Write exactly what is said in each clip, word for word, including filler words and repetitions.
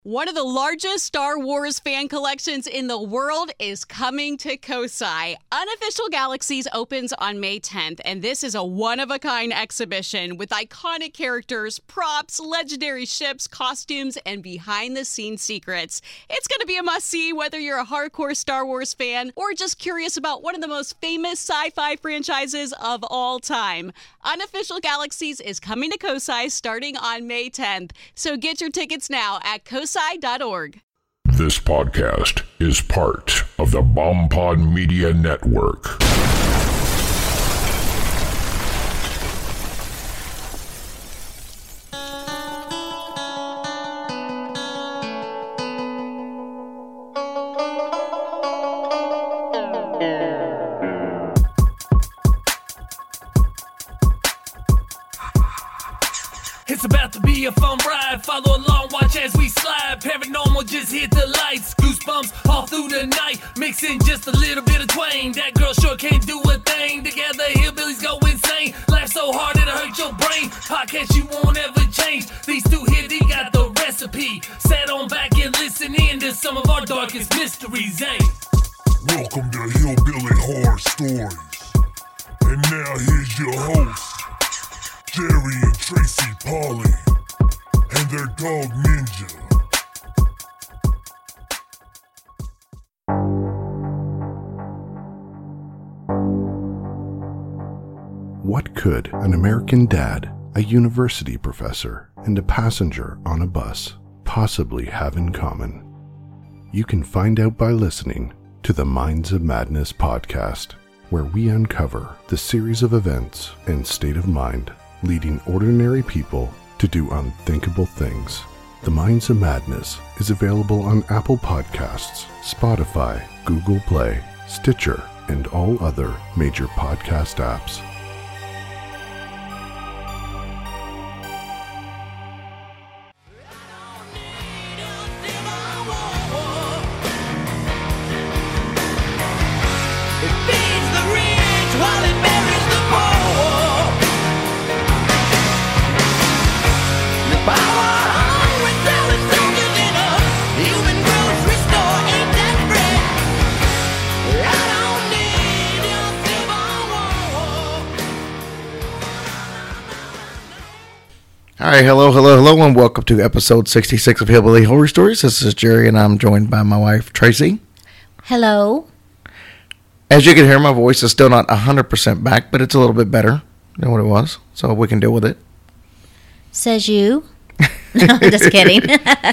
One of the largest Star Wars fan collections in the world is coming to Kosai. Unofficial Galaxies opens on May tenth, and this is a one-of-a-kind exhibition with iconic characters, props, legendary ships, costumes, and behind-the-scenes secrets. It's going to be a must-see whether you're a hardcore Star Wars fan or just curious about one of the most famous sci-fi franchises of all time. Unofficial Galaxies is coming to Kosai starting on May tenth, so get your tickets now at kosai dot org. This podcast is part of the BombPod Media Network. It's about to be a fun ride. Follow along, watch as we slide. Paranormal, just hit the lights. Goosebumps all through the night. Mixing just a little bit of twain. That girl sure can't do a thing. Together, hillbillies go insane. Laugh so hard it'll hurt your brain. Podcast you won't ever change. These two here, they got the recipe. Sat on back and listen in to some of our darkest mysteries, eh? Welcome to Hillbilly Horror Stories. And now here's your hosts, Jerry and Tracy Polly, and their dog Ninja. What could an American dad, a university professor, and a passenger on a bus possibly have in common? You can find out by listening to the Minds of Madness podcast, where we uncover the series of events and state of mind leading ordinary people to do unthinkable things. The Minds of Madness is available on Apple Podcasts, Spotify, Google Play, Stitcher, and all other major podcast apps. All right, hello, hello, hello, and welcome to episode sixty-six of Hillbilly Horror Stories. This is Jerry, and I'm joined by my wife, Tracy. Hello. As you can hear, my voice is still not one hundred percent back, but it's a little bit better than what it was, so we can deal with it. Says you. No, I'm just kidding.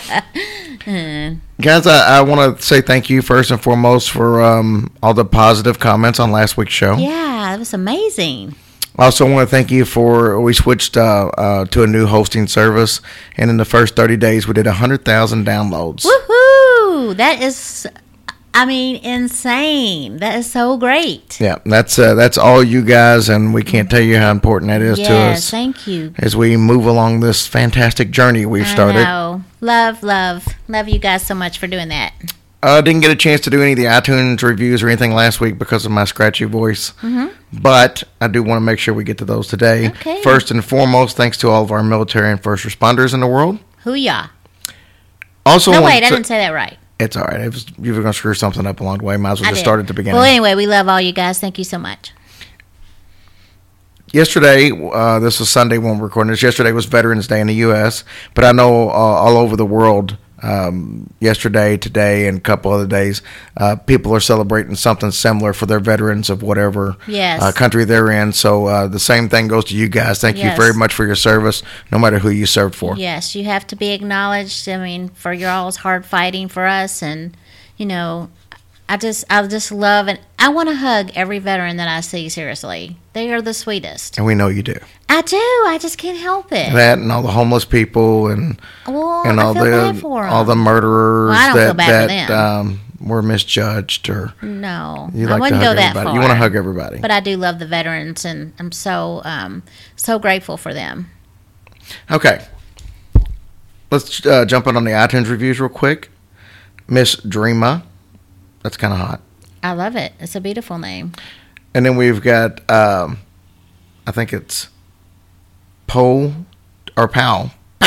Guys, I, I want to say thank you first and foremost for um, all the positive comments on last week's show. Yeah, it was amazing. I also want to thank you for, we switched uh, uh, to a new hosting service, and in the first thirty days, we did one hundred thousand downloads. Woohoo! That is, I mean, insane. That is so great. Yeah, that's uh, that's all you guys, and we can't tell you how important that is yes, to us. Yes, thank you. As we move along this fantastic journey we've started. I know. Love, love. Love you guys so much for doing that. I uh, didn't get a chance to do any of the iTunes reviews or anything last week because of my scratchy voice. Mm-hmm. But I do want to make sure we get to those today. Okay. First and foremost, thanks to all of our military and first responders in the world. Hoo-yah. Also, no, wait, to, I didn't say that right. It's all right. It was, you were going to screw something up along the way. Might as well I just did. start at the beginning. Well, anyway, we love all you guys. Thank you so much. Yesterday, uh, this was Sunday when we're recording this. Yesterday was Veterans Day in the U S, but I know uh, all over the world, um, yesterday, today, and a couple other days, uh, people are celebrating something similar for their veterans of whatever yes. uh, country they're in. So uh, the same thing goes to you guys. Thank yes. you very much for your service, no matter who you served for. Yes, you have to be acknowledged. I mean, for your all's hard fighting for us, and you know, I just, I just love it. I want to hug every veteran that I see. Seriously, they are the sweetest. And we know you do. I do. I just can't help it. That and all the homeless people and well, and all I feel the bad for 'em. all the murderers well, I don't that feel bad that for them. um, were misjudged or no, you I like wouldn't to hug go that everybody. far. You want to hug everybody, but I do love the veterans, and I'm so um, so grateful for them. Okay, let's uh, jump in on the iTunes reviews real quick. Miss Dreama, that's kind of hot. I love it. It's a beautiful name. And then we've got, um, I think it's Poe or Powell. Pow.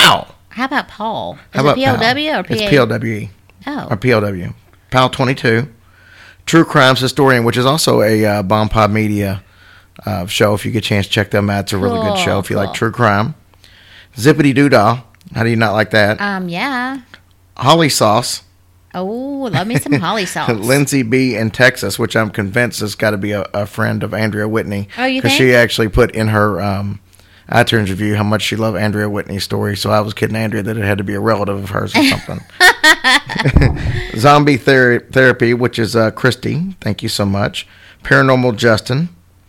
How about Paul? Is How about it P L W Pal? or P A? It's P L W E. Oh. Or P L W. Pal twenty-two. True Crimes Historian, which is also a uh, Bomb Pod Media uh, show. If you get a chance, check them out. It's a really Cool, good show if you cool. like true crime. Zippity Doodah. How do you not like that? Um, yeah. Holly Sauce. Oh, love me some holly sauce. Lindsay B. in Texas, which I'm convinced has got to be a, a friend of Andrea Whitney. Oh, you Because think? she actually put in her um, iTunes review how much she loved Andrea Whitney's story. So I was kidding Andrea that it had to be a relative of hers or something. Zombie Ther- Therapy, which is uh, Christy. Thank you so much. Paranormal Justin.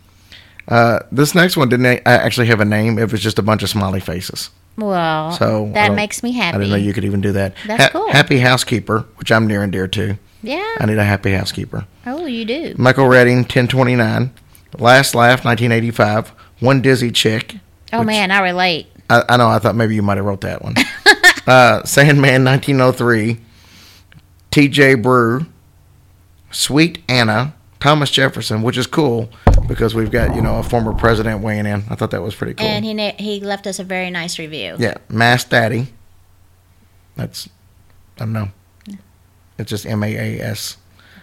Uh, this next one didn't a- actually have a name. It was just a bunch of smiley faces. Well, So I that don't- makes me happy. I didn't know you could even do that. That's cool. Happy Housekeeper, which I'm near and dear to. Yeah. I need a happy housekeeper. Oh, you do. Michael Redding, ten twenty-nine. Last Laugh, nineteen eighty-five. One Dizzy Chick. Oh, which- man, I relate. I, I know, I thought maybe you might have wrote that one. uh, Sandman, nineteen oh three. T J Brew. Sweet Anna. Thomas Jefferson, which is cool because we've got, you know, a former president weighing in. I thought that was pretty cool. And he na- he left us a very nice review. Yeah, Mass Daddy. That's, I don't know. It's just M A A S.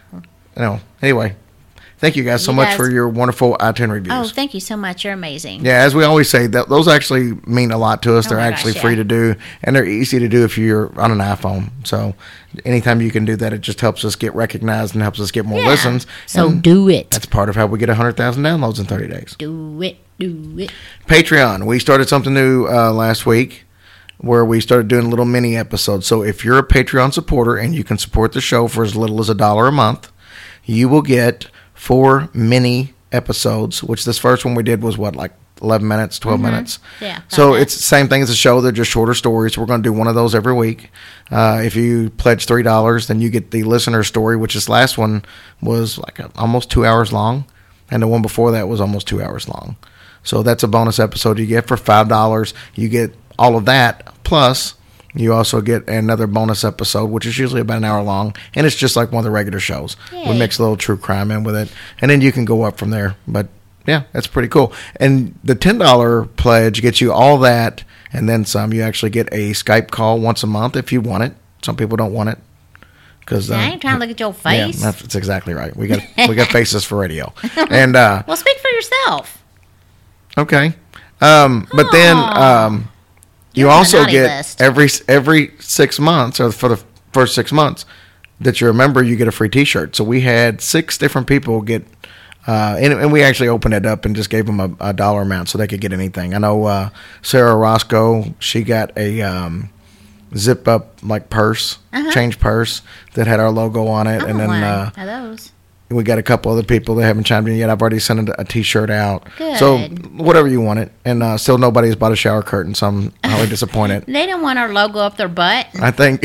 No, anyway. Thank you guys so You much guys- for your wonderful iTunes reviews. Oh, thank you so much. You're amazing. Yeah, as we always say, that those actually mean a lot to us. Oh They're my actually gosh, free yeah. to do, and they're easy to do if you're on an iPhone. So anytime you can do that, it just helps us get recognized and helps us get more Yeah. listens. So And do it. That's part of how we get one hundred thousand downloads in thirty days. Do it. Do it. Patreon. We started something new uh, last week where we started doing little mini episodes. So if you're a Patreon supporter and you can support the show for as little as a dollar a month, you will get four mini episodes, which this first one we did was what, like eleven minutes, twelve minutes? Yeah, about So that. it's the same thing as a show. They're just shorter stories. We're going to do one of those every week. Uh, if you pledge three dollars, then you get the listener story, which this last one was like a, almost two hours long. And the one before that was almost two hours long. So that's a bonus episode you get for five dollars. You get all of that, plus you also get another bonus episode, which is usually about an hour long, and it's just like one of the regular shows. We Yay. mix a little true crime in with it, and then you can go up from there. But yeah, that's pretty cool. And the ten dollars pledge gets you all that, and then some. You actually get a Skype call once a month if you want it. Some people don't want it. Cause, uh, I ain't trying to look at your yeah, face. that's, that's exactly right. We got we got faces for radio, and uh, Well, speak for yourself. okay. Um, but then um, you You're on the also naughty get list. every every six months, or for the first six months that you're a member, you get a free T-shirt. So we had six different people get, uh, and, and we actually opened it up and just gave them a, a dollar amount so they could get anything. I know uh, Sarah Roscoe, she got a um, zip up like purse, Uh-huh. change purse that had our logo on it, I and want then one uh, of those. we got a couple other people that haven't chimed in yet. I've already sent a, a T-shirt out. Good. So whatever you want it. And uh, still nobody's bought a shower curtain, so I'm highly disappointed. They don't want our logo up their butt. I think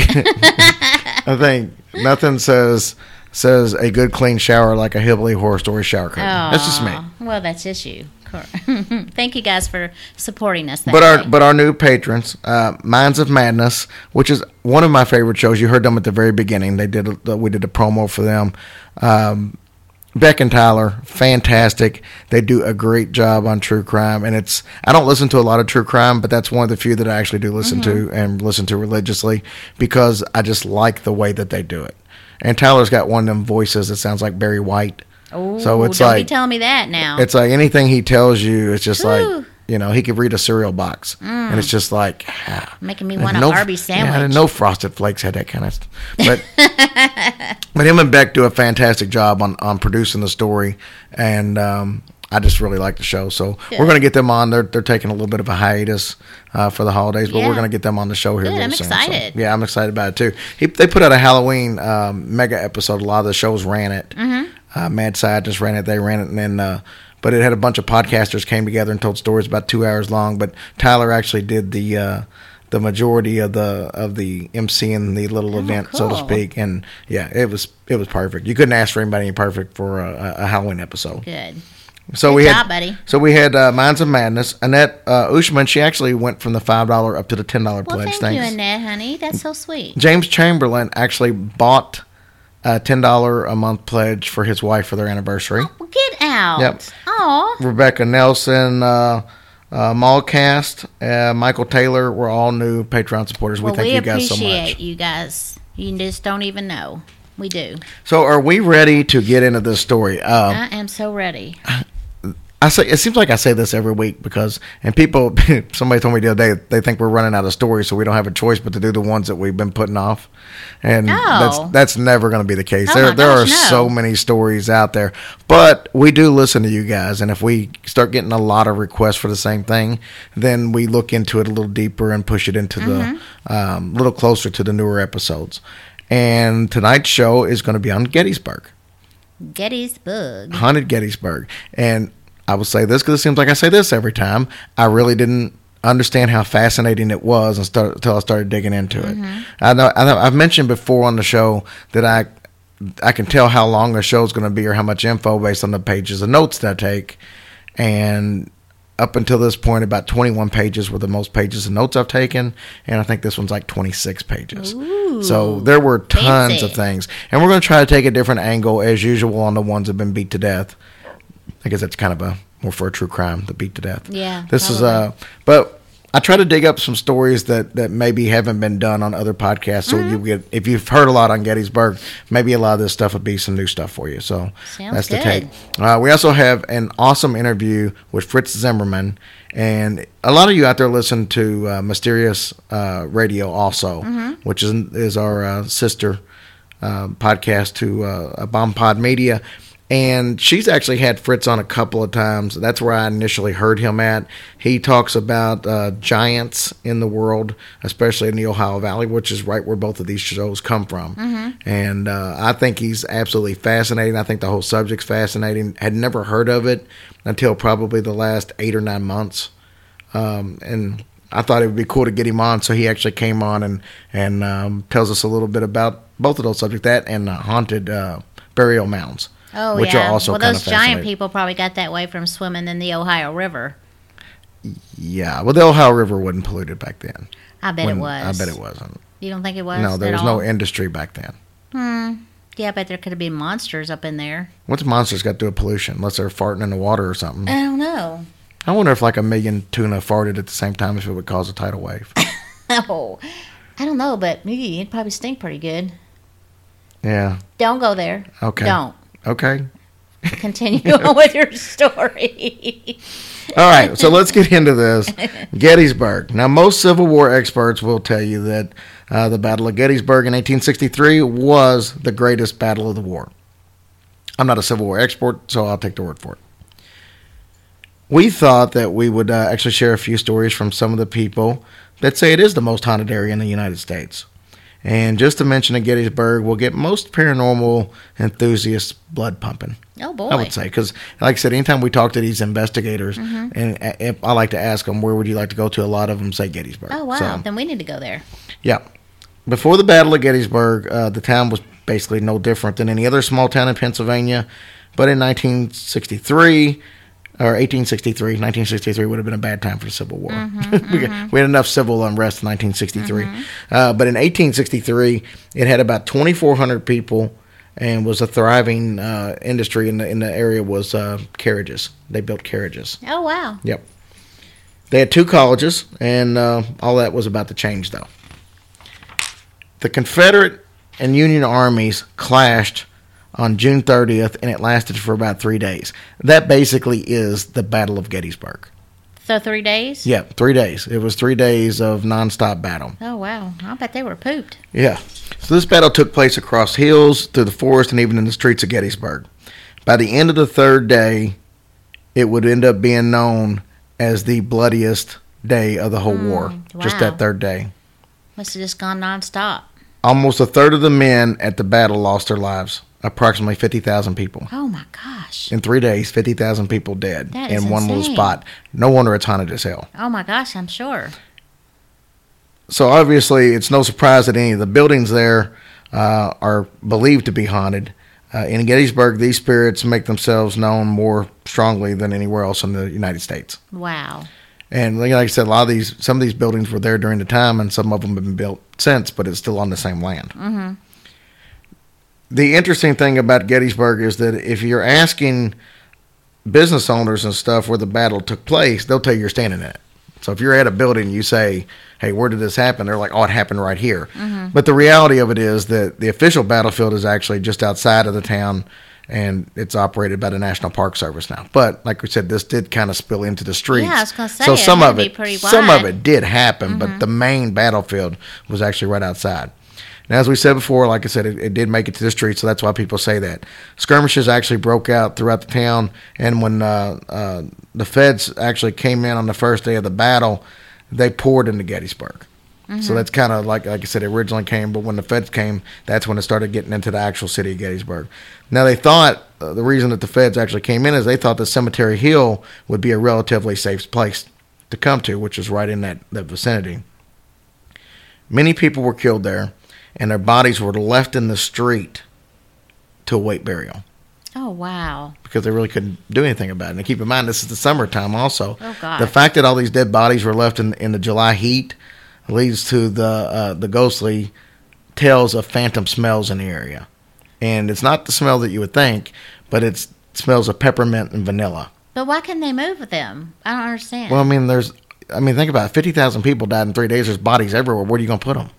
I think nothing says says a good clean shower like a Hillbilly Horror Story shower curtain. That's just me. Aw, Well, that's just you. Thank you guys for supporting us. That But our way. but our new patrons, uh, Minds of Madness, which is one of my favorite shows. You heard them at the very beginning. They did a, we did a promo for them. Um, Beck and Tyler, fantastic. They do a great job on true crime, and it's I don't listen to a lot of true crime, but that's one of the few that I actually do listen Mm-hmm. to and listen to religiously because I just like the way that they do it. And Tyler's got one of them voices that sounds like Barry White. Oh, so it's don't like be telling me that now. it's like anything he tells you, it's just Ooh. like, you know, he could read a cereal box. And it's just like, ah. Making me And want an no- Arby's sandwich. Yeah, no Frosted Flakes had that kind of stuff. But, but him and Beck do a fantastic job on, on producing the story. And um, I just really like the show. So Good. we're going to get them on. They're, they're taking a little bit of a hiatus uh, for the holidays, but Yeah. we're going to get them on the show here Good, real I'm soon. excited. So, yeah, I'm excited about it too. He, they put out a Halloween um, mega episode. A lot of the shows ran it. Mm-hmm. Uh, Mad Scientist ran it. They ran it. And then, uh, but it had a bunch of podcasters came together and told stories about two hours long. But Tyler actually did the uh, the majority of the of the emceeing the little event, so to cool. speak. And yeah, it was it was perfect. You couldn't ask for anybody perfect for a, a Halloween episode. Good. So Good we job, had, buddy. So we had uh, Minds of Madness. Annette uh, Ushman, she actually went from the five dollar up to the ten dollar Well, pledge. thank you, Thanks. Annette, honey. That's so sweet. James Chamberlain actually bought a ten dollar a month pledge for his wife for their anniversary. Well, get out. Yep. Aw. Rebecca Nelson, uh, uh, Mallcast, uh, Michael Taylor were all new Patreon supporters. Well, we thank we you guys so much. appreciate you guys. You just don't even know. We do. So, are we ready to get into this story? Uh, I am so ready. I say it seems like I say this every week because, and people, somebody told me the other day they think we're running out of stories, so we don't have a choice but to do the ones that we've been putting off, and No. that's that's never going to be the case. Oh there my there gosh, are no. so many stories out there, but we do listen to you guys, and if we start getting a lot of requests for the same thing, then we look into it a little deeper and push it into Mm-hmm. the um, little closer to the newer episodes. And tonight's show is going to be on Gettysburg. Gettysburg. Haunted Gettysburg. And I will say this because it seems like I say this every time. I really didn't understand how fascinating it was until until I started digging into it. I know, I know I've mentioned before on the show that I I can tell how long the show is going to be or how much info based on the pages of notes that I take. And up until this point, about twenty-one pages were the most pages of notes I've taken, and I think this one's like twenty-six pages. Ooh, so there were tons fancy. of things, and we're going to try to take a different angle as usual on the ones that have been beat to death. I guess that's kind of a more for a true crime, the beat to death. Yeah, this is probably. uh, but I try to dig up some stories that, that maybe haven't been done on other podcasts. So Mm-hmm. you get if you've heard a lot on Gettysburg, maybe a lot of this stuff would be some new stuff for you. So Sounds that's the good. take. Uh, we also have an awesome interview with Fritz Zimmerman, and a lot of you out there listen to uh, Mysterious uh, Radio also, Mm-hmm. which is is our uh, sister uh, podcast to uh, Bomb Pod Media. And she's actually had Fritz on a couple of times. That's where I initially heard him at. He talks about uh, giants in the world, especially in the Ohio Valley, which is right where both of these shows come from. Mm-hmm. And uh, I think he's absolutely fascinating. I think the whole subject's fascinating. Had never heard of it until probably the last eight or nine months. Um, and I thought it would be cool to get him on. So he actually came on and, and um, tells us a little bit about both of those subjects, that and uh, haunted uh, burial mounds. Oh, which yeah. are also well, kind those of giant fascinating. people probably got that way from swimming in the Ohio River. Yeah, well, the Ohio River wasn't polluted back then. I bet When- it was. I bet it wasn't. You don't think it was? No, there at was all? no industry back then. Hmm. Yeah, I bet there could have been monsters up in there. What's monsters got to do with pollution? Unless they're farting in the water or something. I don't know. I wonder if like a million tuna farted at the same time if it would cause a tidal wave. Oh, I don't know, but maybe it'd probably stink pretty good. Yeah. Don't go there. Okay. Don't. Okay. Continue on with your story. All right, so let's get into this. Gettysburg. Now, most Civil War experts will tell you that uh, the Battle of Gettysburg in eighteen sixty-three was the greatest battle of the war. I'm not a Civil War expert, so I'll take the word for it. We thought that we would uh, actually share a few stories from some of the people that say it is the most haunted area in the United States. And just to mention at Gettysburg, we'll get most paranormal enthusiasts blood pumping. Oh, boy. I would say, because, like I said, anytime we talk to these investigators, Mm-hmm. and uh, if I like to ask them, where would you like to go to? A lot of them say Gettysburg. Oh, wow. So, Then we need to go there. yeah. Before the Battle of Gettysburg, uh, the town was basically no different than any other small town in Pennsylvania. But in nineteen sixty-three, or eighteen sixty-three, nineteen sixty-three would have been a bad time for the Civil War. Mm-hmm, we, we had enough civil unrest in nineteen sixty-three. Uh, but in eighteen sixty-three, it had about twenty-four hundred people and was a thriving uh, industry in the, in the area was uh, carriages. They built carriages. Oh, wow. Yep. They had two colleges, and uh, all that was about to change, though. The Confederate and Union armies clashed on June thirtieth, and it lasted for about three days. That basically is the Battle of Gettysburg. So three days? Yeah, three days. It was three days of nonstop battle. Oh, wow. I bet they were pooped. Yeah. So this battle took place across hills, through the forest, and even in the streets of Gettysburg. By the end of the third day, it would end up being known as the bloodiest day of the whole war. Just wow. that third day. Must have just gone nonstop. Almost a third of the men at the battle lost their lives. Approximately fifty thousand people. Oh, my gosh. In three days, fifty thousand people dead That in is one little insane. spot. No wonder it's haunted as hell. Oh, my gosh, I'm sure. So obviously, it's no surprise that any of the buildings there uh, are believed to be haunted. Uh, in Gettysburg, these spirits make themselves known more strongly than anywhere else in the United States. Wow. And like I said, a lot of these, some of these buildings were there during the time, and some of them have been built since, but it's still on the same land. Mm-hmm. The interesting thing about Gettysburg is that if you're asking business owners and stuff where the battle took place, they'll tell you you're standing in it. So if you're at a building and you say, hey, where did this happen? They're like, oh, it happened right here. Mm-hmm. But the reality of it is that the official battlefield is actually just outside of the town, and it's operated by the National Park Service now. But like we said, this did kind of spill into the streets. Yeah, I was going to say, so it some had of to be it, pretty some wide. of it did happen, mm-hmm. but the main battlefield was actually right outside. And as we said before, like I said, it, it did make it to the streets, so that's why people say that. Skirmishes actually broke out throughout the town, and when uh, uh, the feds actually came in on the first day of the battle, they poured into Gettysburg. Mm-hmm. So that's kind of like, like I said, it originally came, but when the feds came, that's when it started getting into the actual city of Gettysburg. Now, they thought uh, the reason that the feds actually came in is they thought that Cemetery Hill would be a relatively safe place to come to, which is right in that, that vicinity. Many people were killed there, and their bodies were left in the street to await burial. Oh, wow. Because they really couldn't do anything about it. And keep in mind, this is the summertime also. Oh, God. The fact that all these dead bodies were left in, in the July heat leads to the uh, the ghostly tales of phantom smells in the area. And it's not the smell that you would think, but it smells of peppermint and vanilla. But why couldn't they move them? I don't understand. Well, I mean, there's, I mean, think about it. fifty thousand people died in three days. There's bodies everywhere. Where are you going to put them?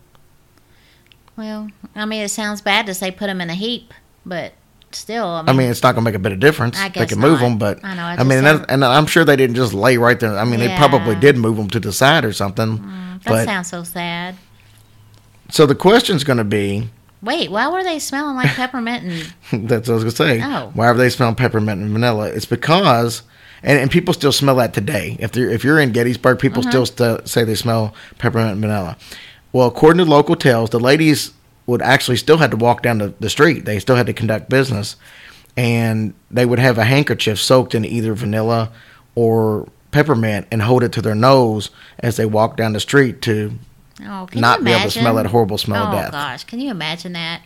Well, I mean, it sounds bad to say put them in a heap, but still, I mean, I mean, it's not going to make a bit of difference. I they guess can move not. them, but I know, I I, just mean, sound- and, and I'm sure they didn't just lay right there. I mean, they probably Yeah. did move them to the side or something. that but sounds so sad. so the question's going to be, Wait, why were they smelling like peppermint and... that's what I was going to say. Oh. Why are they smelling peppermint and vanilla? It's because, and, and people still smell that today. If they're, if you're in Gettysburg, people Mm-hmm. still st- say they smell peppermint and vanilla. Well, according to local tales, the ladies would actually still have to walk down the, the street. They still had to conduct business. And they would have a handkerchief soaked in either vanilla or peppermint and hold it to their nose as they walk down the street to Oh, can not you be able to imagine? smell that horrible smell oh, of death. gosh, can you imagine that?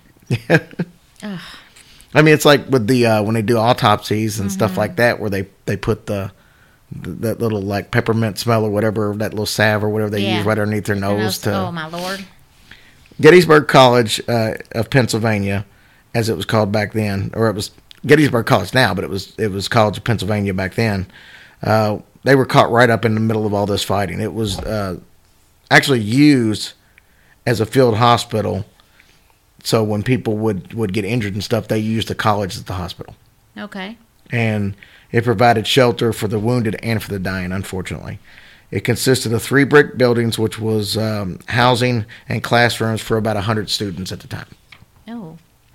I mean, it's like with the uh, when they do autopsies and Mm-hmm. stuff like that, where they, they put the, the that little like peppermint smell or whatever, that little salve or whatever they Yeah. use right underneath their Their nose nose- to. Oh, my Lord. Gettysburg College uh, of Pennsylvania, as it was called back then, or it was Gettysburg College now, but it was it was College of Pennsylvania back then. Uh, they were caught right up in the middle of all this fighting. It was uh, actually used as a field hospital. So when people would, would get injured and stuff, they used the college as the hospital. Okay. And it provided shelter for the wounded and for the dying, unfortunately. It consisted of three brick buildings, which was um, housing and classrooms for about one hundred students at the time. Oh.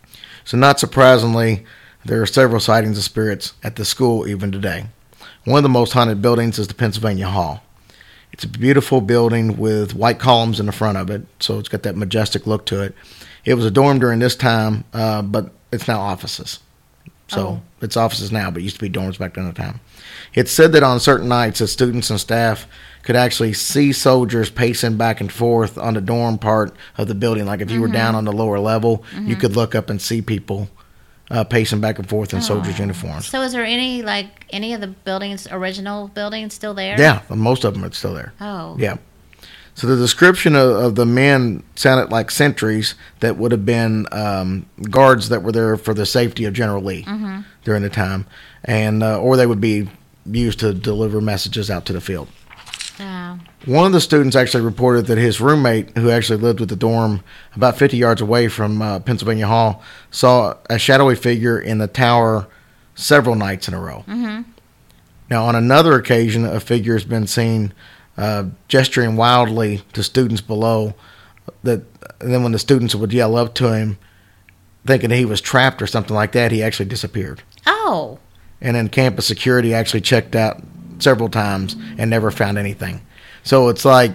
So not surprisingly, there are several sightings of spirits at the school even today. One of the most haunted buildings is the Pennsylvania Hall. It's a beautiful building with white columns in the front of it, so it's got that majestic look to it. It was a dorm during this time, uh, but it's now offices. So Oh. it's offices now, but it used to be dorms back then at the time. It's said that on certain nights that students and staff could actually see soldiers pacing back and forth on the dorm part of the building. Like if you were down on the lower level, you could look up and see people uh, pacing back and forth in soldiers' uniforms. So is there any, like, any of the buildings, original buildings still there? Yeah, most of them are still there. Oh. Yeah. So the description of, of the men sounded like sentries that would have been um, guards that were there for the safety of General Lee Mm-hmm. during the time, and uh, or they would be used to deliver messages out to the field. Wow. One of the students actually reported that his roommate, who actually lived with the dorm about fifty yards away from uh, Pennsylvania Hall, saw a shadowy figure in the tower several nights in a row. Mm-hmm. Now, on another occasion, a figure has been seen uh, gesturing wildly to students below. That and then when the students would yell up to him, thinking he was trapped or something like that, he actually disappeared. Oh. And then campus security actually checked out several times and never found anything. So it's like,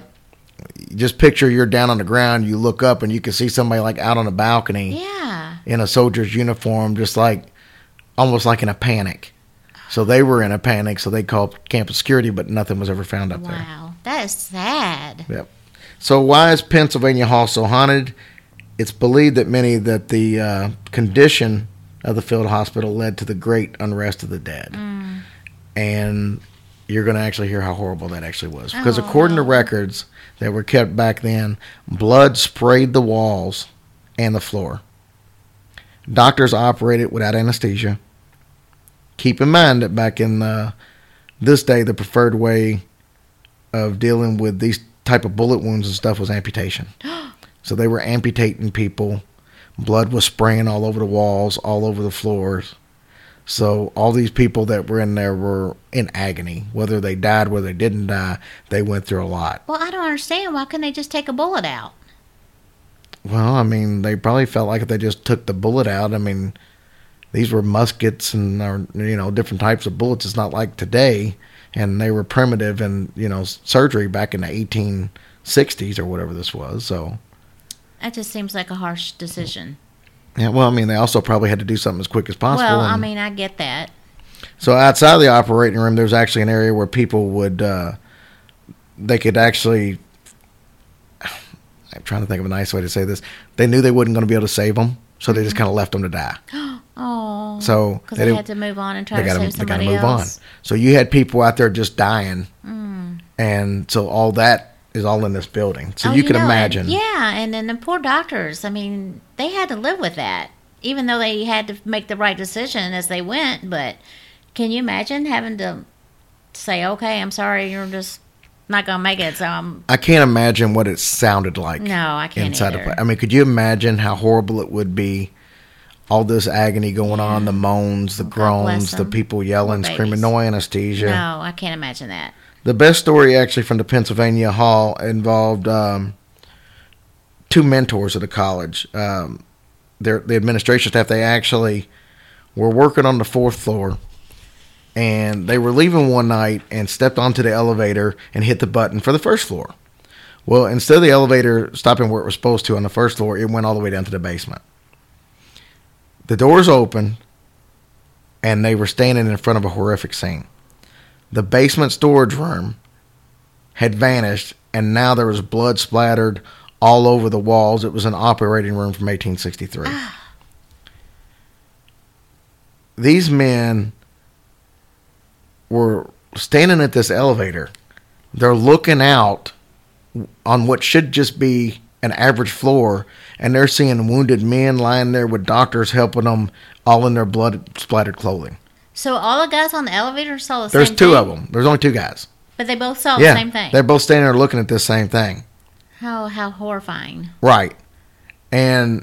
just picture you're down on the ground, you look up and you can see somebody like out on a balcony Yeah. in a soldier's uniform, just like, almost like in a panic. So they were in a panic, so they called campus security, but nothing was ever found up there. Wow. That is sad. Yep. So why is Pennsylvania Hall so haunted? It's believed that many that the uh, condition of the field hospital led to the great unrest of the dead. Mm. And you're going to actually hear how horrible that actually was. Because Oh, according no. to records that were kept back then, blood sprayed the walls and the floor. Doctors operated without anesthesia. keep in mind that back in uh, this day, the preferred way of dealing with these type of bullet wounds and stuff was amputation. So they were amputating people. Blood was spraying all over the walls, all over the floors. So all these people that were in there were in agony. Whether they died, whether they didn't die, they went through a lot. Well, I don't understand. Why couldn't they just take a bullet out? Well, I mean, they probably felt like if they just took the bullet out, I mean, these were muskets and, or, you know, different types of bullets. It's not like today. And they were primitive in, you know, surgery back in the eighteen sixties or whatever this was. So That just seems like a harsh decision. Yeah, well, I mean, they also probably had to do something as quick as possible. Well, and I mean, I get that. So outside of the operating room, there's actually an area where people would, uh, they could actually, I'm trying to think of a nice way to say this. They knew they wasn't going to be able to save them, so they just kind of left them to die. Oh, So because they, they had to move on and try they to gotta, save somebody they gotta move else. on. So you had people out there just dying, Mm. and so all that is all in this building. So Oh, you can know, imagine. and- yeah, and then the poor doctors. I mean, they had to live with that, even though they had to make the right decision as they went. But can you imagine having to say, "Okay, I'm sorry, you're just not gonna make it"? So I'm. I can't imagine what it sounded like. No, I can't inside either. of. I mean, could you imagine how horrible it would be? All this agony going on, the moans, the Oh, God bless groans, the them. people yelling, Poor screaming, babies. no anesthesia. No, I can't imagine that. The best story actually from the Pennsylvania Hall involved um, two mentors of the college. Um, their, the administration staff, they actually were working on the fourth floor, and they were leaving one night and stepped onto the elevator and hit the button for the first floor. Well, instead of the elevator stopping where it was supposed to on the first floor, it went all the way down to the basement. The doors opened, and they were standing in front of a horrific scene. The basement storage room had vanished, and now there was blood splattered all over the walls. It was an operating room from eighteen sixty-three. Ah. These men were standing at this elevator. They're looking out on what should just be an average floor, and they're seeing wounded men lying there with doctors helping them, all in their blood-splattered clothing. So all the guys on the elevator saw the There's same thing? two of them. There's only two guys. But they both saw Yeah, the same thing? they're both standing there looking at this same thing. How, how horrifying. Right. And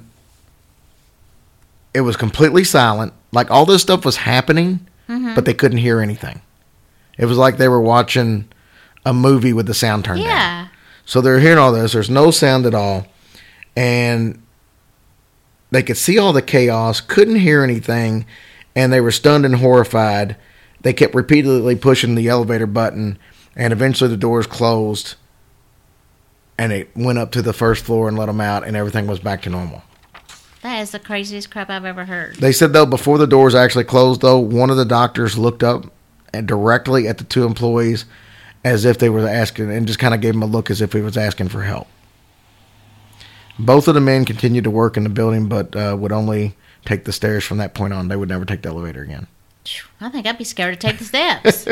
it was completely silent. Like, all this stuff was happening, Mm-hmm. but they couldn't hear anything. It was like they were watching a movie with the sound turned down. Yeah. So they're hearing all this. There's no sound at all. And they could see all the chaos, couldn't hear anything, and they were stunned and horrified. They kept repeatedly pushing the elevator button, and eventually the doors closed, and it went up to the first floor and let them out, and everything was back to normal. That is the craziest crap I've ever heard. They said, though, before the doors actually closed, though, one of the doctors looked up and directly at the two employees as if they were asking, and just kind of gave them a look as if he was asking for help. Both of the men continued to work in the building, but uh, would only take the stairs from that point on. They would never take the elevator again. I think I'd be scared to take the steps.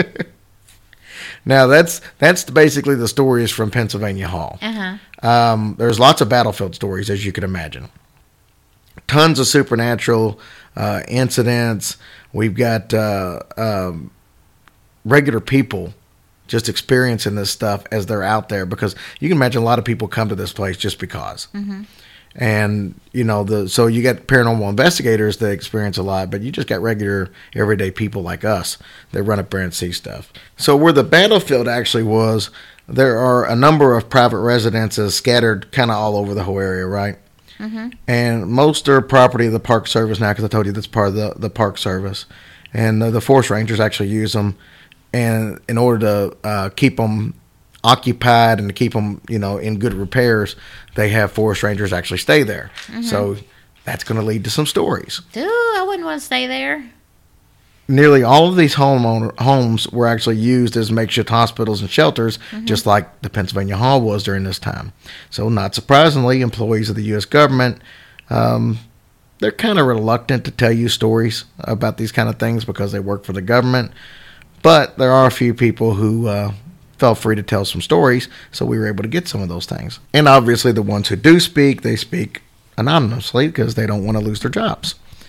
Now, that's that's basically the stories from Pennsylvania Hall. Uh-huh. Um, there's lots of battlefield stories, as you could imagine. Tons of supernatural uh, incidents. We've got uh, um, regular people just experiencing this stuff as they're out there, because you can imagine a lot of people come to this place just because. Mm-hmm. And, you know, the so you got paranormal investigators that experience a lot, but you just got regular, everyday people like us that run up there and see stuff. So where the battlefield actually was, there are a number of private residences scattered kind of all over the whole area, right? Mm-hmm. And most are property of the Park Service now, because I told you that's part of the, the Park Service. And the, the Forest Rangers actually use them, and in order to uh, keep them occupied and to keep them, you know, in good repairs, they have forest rangers actually stay there. Mm-hmm. So that's going to lead to some stories. Ooh, I wouldn't want to stay there. Nearly all of these homeowner, homes were actually used as makeshift hospitals and shelters, mm-hmm. just like the Pennsylvania Hall was during this time. So not surprisingly, employees of the U S government, um, they're kind of reluctant to tell you stories about these kind of things because they work for the government. But there are a few people who uh, felt free to tell some stories, so we were able to get some of those things. And obviously the ones who do speak, they speak anonymously because they don't want to lose their jobs.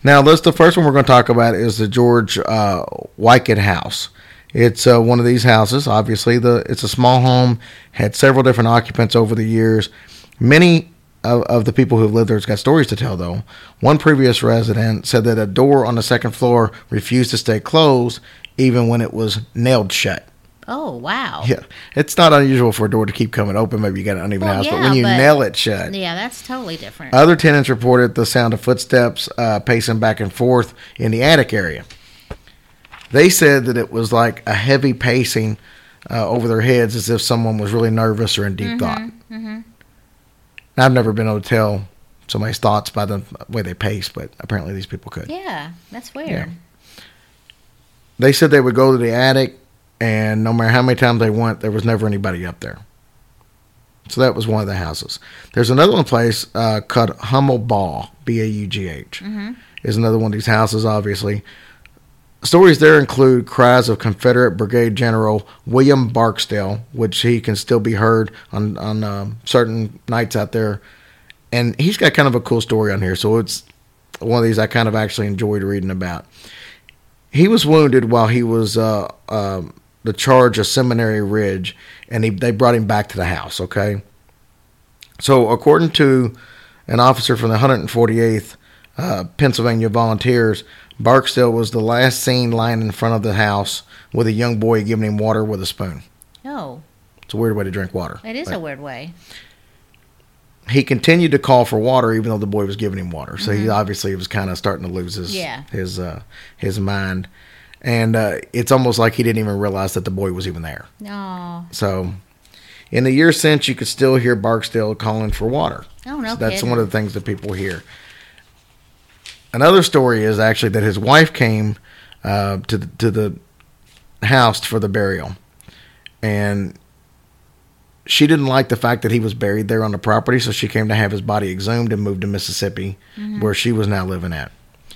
Now, this the first one we're going to talk about is the George uh, Wycott House. It's uh, one of these houses. Obviously, the it's a small home, had several different occupants over the years. Many of, of the people who lived there has got stories to tell, though. One previous resident said that a door on the second floor refused to stay closed even when it was nailed shut. Oh, wow. Yeah, it's not unusual for a door to keep coming open. Maybe you got an uneven Well, house, but yeah, when you but- nail it shut. Yeah, that's totally different. Other tenants reported the sound of footsteps uh, pacing back and forth in the attic area. They said that it was like a heavy pacing uh, over their heads as if someone was really nervous or in deep thought. Mm-hmm. I've never been able to tell somebody's thoughts by the way they pace, but apparently these people could. Yeah, that's weird. Yeah. They said they would go to the attic, and no matter how many times they went, there was never anybody up there. So that was one of the houses. There's another one place uh, called Hummel Ball, B A U G H. Mm-hmm. Is another one of these houses, obviously. Stories there include cries of Confederate Brigade General William Barksdale, which he can still be heard on, on um, certain nights out there. And he's got kind of a cool story on here, so it's one of these I kind of actually enjoyed reading about. He was wounded while he was uh, uh, the charge of Seminary Ridge, and he, they brought him back to the house, okay? So according to an officer from the one hundred forty-eighth uh, Pennsylvania Volunteers, Barksdale was the last seen lying in front of the house with a young boy giving him water with a spoon. Oh, It's a weird way to drink water. it is But a weird way. he continued to call for water even though the boy was giving him water. So he obviously was kind of starting to lose his Yeah. his uh, his mind. And uh, it's almost like he didn't even realize that the boy was even there. Oh, So in the years since, you could still hear Barksdale calling for water. oh no So that's kidding. one of the things that people hear. Another story is actually that his wife came uh, to the, to the house for the burial, and she didn't like the fact that he was buried there on the property, so she came to have his body exhumed and moved to Mississippi, Mm-hmm. where she was now living at.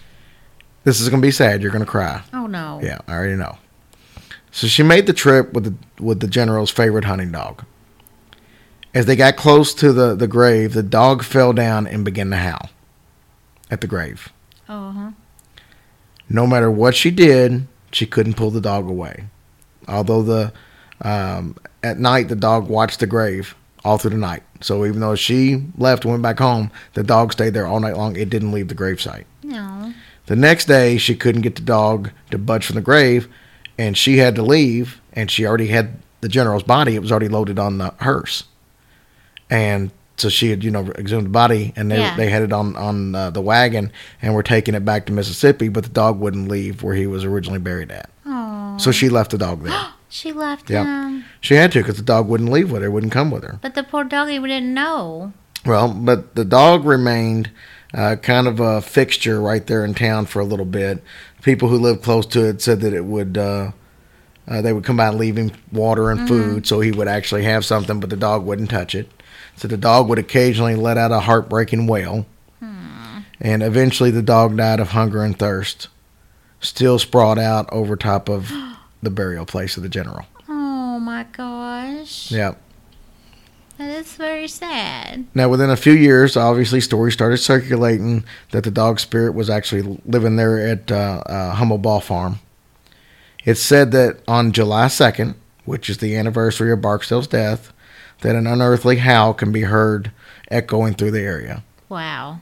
This is going to be sad. You're going to cry. Oh no. Yeah, I already know. So she made the trip with the with the general's favorite hunting dog. As they got close to the, the grave, the dog fell down and began to howl at the grave. Oh, huh. No matter what she did, she couldn't pull the dog away. Although the um, at night the dog watched the grave all through the night. So even though she left and went back home, the dog stayed there all night long. It didn't leave the gravesite. No. The next day, she couldn't get the dog to budge from the grave, and she had to leave, and she already had the general's body. It was already loaded on the hearse. And so she had, you know, exhumed the body, and they, Yeah. they had it on, on uh, the wagon, and were taking it back to Mississippi, but the dog wouldn't leave where he was originally buried at. Oh. So she left the dog there. She left Yep. him. She had to, because the dog wouldn't leave with her, wouldn't come with her. But the poor doggy didn't know. Well, but the dog remained uh, kind of a fixture right there in town for a little bit. People who lived close to it said that it would, uh, uh, they would come by and leave him water and food, so he would actually have something, but the dog wouldn't touch it. So the dog would occasionally let out a heartbreaking wail, and eventually the dog died of hunger and thirst, still sprawled out over top of the burial place of the general. Oh my gosh. Yeah. That is very sad. Now, within a few years, obviously, stories started circulating that the dog spirit was actually living there at uh, uh, Hummel Ball Farm. It's said that on July second, which is the anniversary of Barksdale's death, that an unearthly howl can be heard echoing through the area. Wow.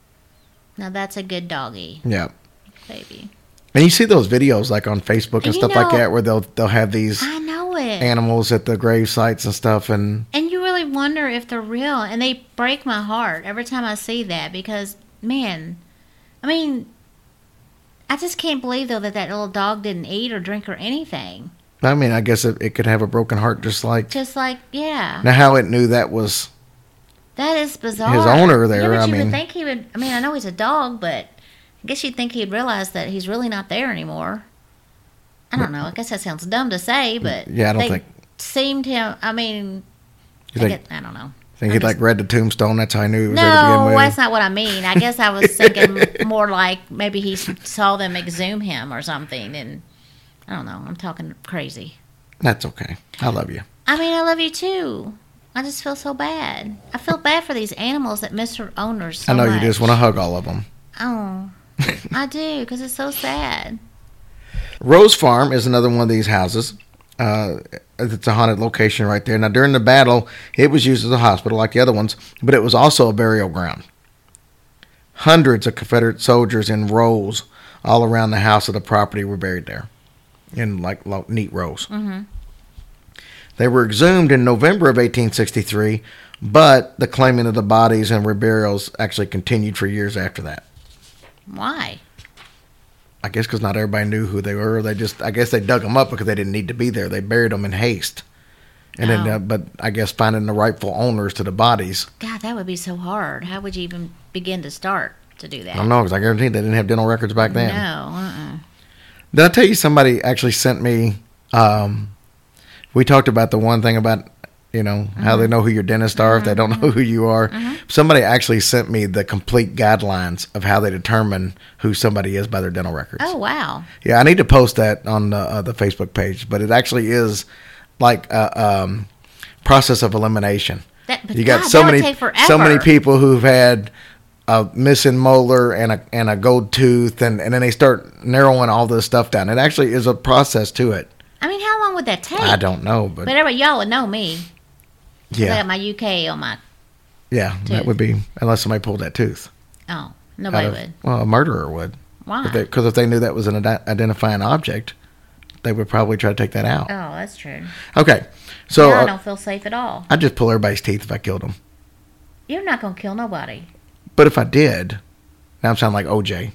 Now that's a good doggy, Yeah. baby. And you see those videos like on Facebook and You stuff like know- that where they'll they'll have these I know it. animals at the grave sites and stuff, and And you really wonder if they're real. And they break my heart every time I see that because, man, I mean, I just can't believe, though, that that little dog didn't eat or drink or anything. I mean, I guess it, it could have a broken heart just like. Just like, yeah. Now, how it knew that was That is bizarre. his owner there, Yeah, but I you mean- would think he would, I mean, I know he's a dog, but I guess you'd think he'd realize that he's really not there anymore. I don't know. I guess that sounds dumb to say, but Yeah, I don't they think- seemed him, I mean, You I, think, get, I don't know. think I'm he just- like read the tombstone? That's how I knew he was there to begin No, with. that's not what I mean. I guess I was thinking more like maybe he saw them exhume him or something, and I don't know. I'm talking crazy. That's okay. I love you. I mean, I love you too. I just feel so bad. I feel bad for these animals that miss their owners so I know much. you just want to hug all of them. Oh, I do, because it's so sad. Rose Farm is another one of these houses. Uh, it's a haunted location right there. Now, during the battle, it was used as a hospital like the other ones, but it was also a burial ground. Hundreds of Confederate soldiers in rows all around the house of the property were buried there in like neat rows. Mm-hmm. They were exhumed in November of eighteen sixty-three, but the claiming of the bodies and reburials actually continued for years after that. Why? I guess because not everybody knew who they were. They just, I guess they dug them up because they didn't need to be there. They buried them in haste. And oh. then, uh, but I guess finding the rightful owners to the bodies. God, that would be so hard. How would you even begin to start to do that? I don't know, because I guarantee they didn't have dental records back then. No, uh-uh. Did I tell you somebody actually sent me, um, we talked about the one thing about, you know, mm-hmm. how they know who your dentists are mm-hmm. if they don't know who you are. Mm-hmm. Somebody actually sent me the complete guidelines of how they determine who somebody is by their dental records. Oh, wow. Yeah, I need to post that on the, uh, the Facebook page, but it actually is like a um, process of elimination. That, you got God, so that would many take forever. so many people who've had a missing molar and a and a gold tooth, and, and then they start narrowing all this stuff down. It actually is a process to it. I mean, how long would that take? I don't know, but but everybody, y'all would know me. Yeah, I got my U K on my. Yeah, tooth. That would be unless somebody pulled that tooth. Oh, nobody of, would. Well, a murderer would. Why? Because if, if they knew that was an ide- identifying object, they would probably try to take that out. Oh, that's true. Okay, so now I uh, don't feel safe at all. I'd just pull everybody's teeth if I killed them. You're not gonna kill nobody. But if I did, now I'm sounding like O J.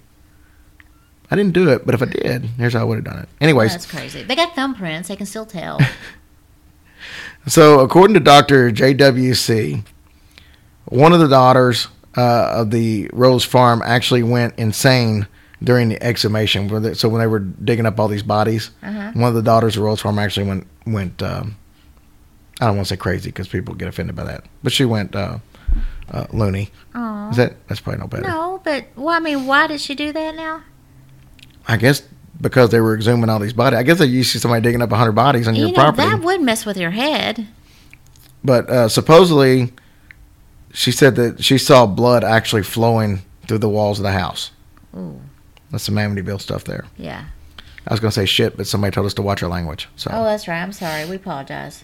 I didn't do it, but if I did, here's how I would have done it. Anyways. Oh, that's crazy. They got thumbprints. They can still tell. So, according to Doctor J W C, one of the daughters uh, of the Rose Farm actually went insane during the exhumation. So, when they were digging up all these bodies, uh-huh. one of the daughters of Rose Farm actually went, went um, I don't want to say crazy because people get offended by that, but she went uh, uh, loony. Aww. Is that, that's probably no better. No, but, well, I mean, why did she do that now? I guess because they were exhuming all these bodies. I guess they used to see somebody digging up one hundred bodies on you your know, property. That would mess with your head. But uh, supposedly, she said that she saw blood actually flowing through the walls of the house. Ooh. That's some Amityville stuff there. Yeah. I was going to say shit, but somebody told us to watch our language. So. Oh, that's right. I'm sorry. We apologize.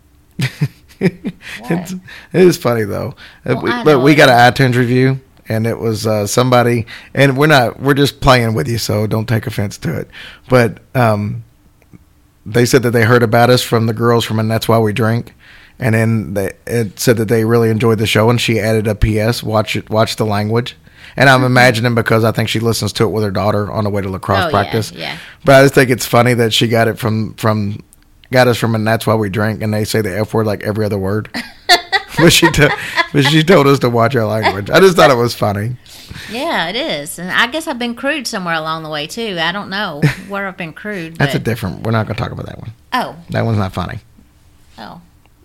it's, it is funny, though. Well, we, I but know we it. got an iTunes review. And it was uh, somebody, and we're not, we're just playing with you, so don't take offense to it. But um, they said that they heard about us from the girls from And That's Why We Drink. And then they, it said that they really enjoyed the show, and she added a P S, watch it, watch the language. And I'm imagining because I think she listens to it with her daughter on the way to lacrosse oh, practice. Yeah, yeah. But I just think it's funny that she got it from, from got us from And That's Why We Drink, and they say the F word like every other word. But she, t- but she told us to watch our language. I just thought it was funny. Yeah, it is. And I guess I've been crude somewhere along the way, too. I don't know where I've been crude. That's but... a different, we're not going to talk about that one. Oh. That one's not funny. Oh.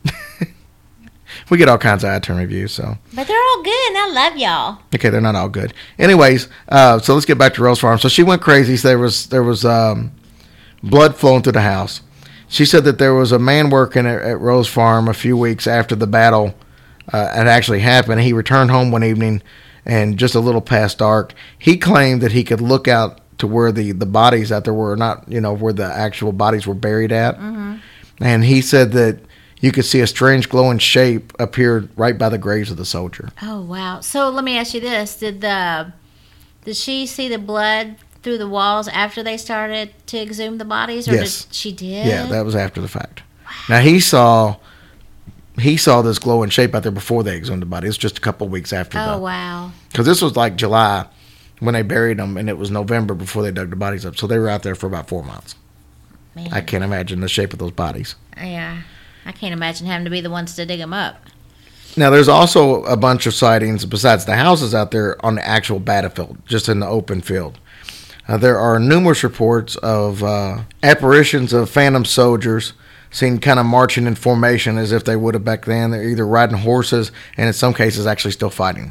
We get all kinds of iTunes reviews, so. But they're all good, and I love y'all. Okay, they're not all good. Anyways, uh, so let's get back to Rose Farm. So she went crazy. So there was, there was um, blood flowing through the house. She said that there was a man working at, at Rose Farm a few weeks after the battle uh, had actually happened. He returned home one evening, and just a little past dark, he claimed that he could look out to where the, the bodies out there were, not, you know, where the actual bodies were buried at. Mm-hmm. And he said that you could see a strange glowing shape appear right by the graves of the soldier. Oh, wow. So let me ask you this. Did the did she see the blood through the walls after they started to exhume the bodies? Or Yes. Did she did? Yeah, that was after the fact. Wow. Now, he saw he saw this glowing shape out there before they exhumed the body. It was just a couple of weeks after. Oh, the, wow. Because this was like July when they buried them, and it was November before they dug the bodies up. So they were out there for about four months. Man. I can't imagine the shape of those bodies. Yeah. I can't imagine having to be the ones to dig them up. Now, there's also a bunch of sightings besides the houses out there on the actual battlefield, just in the open field. Uh, there are numerous reports of uh, apparitions of phantom soldiers seen kind of marching in formation as if they would have back then. They're either riding horses and in some cases actually still fighting.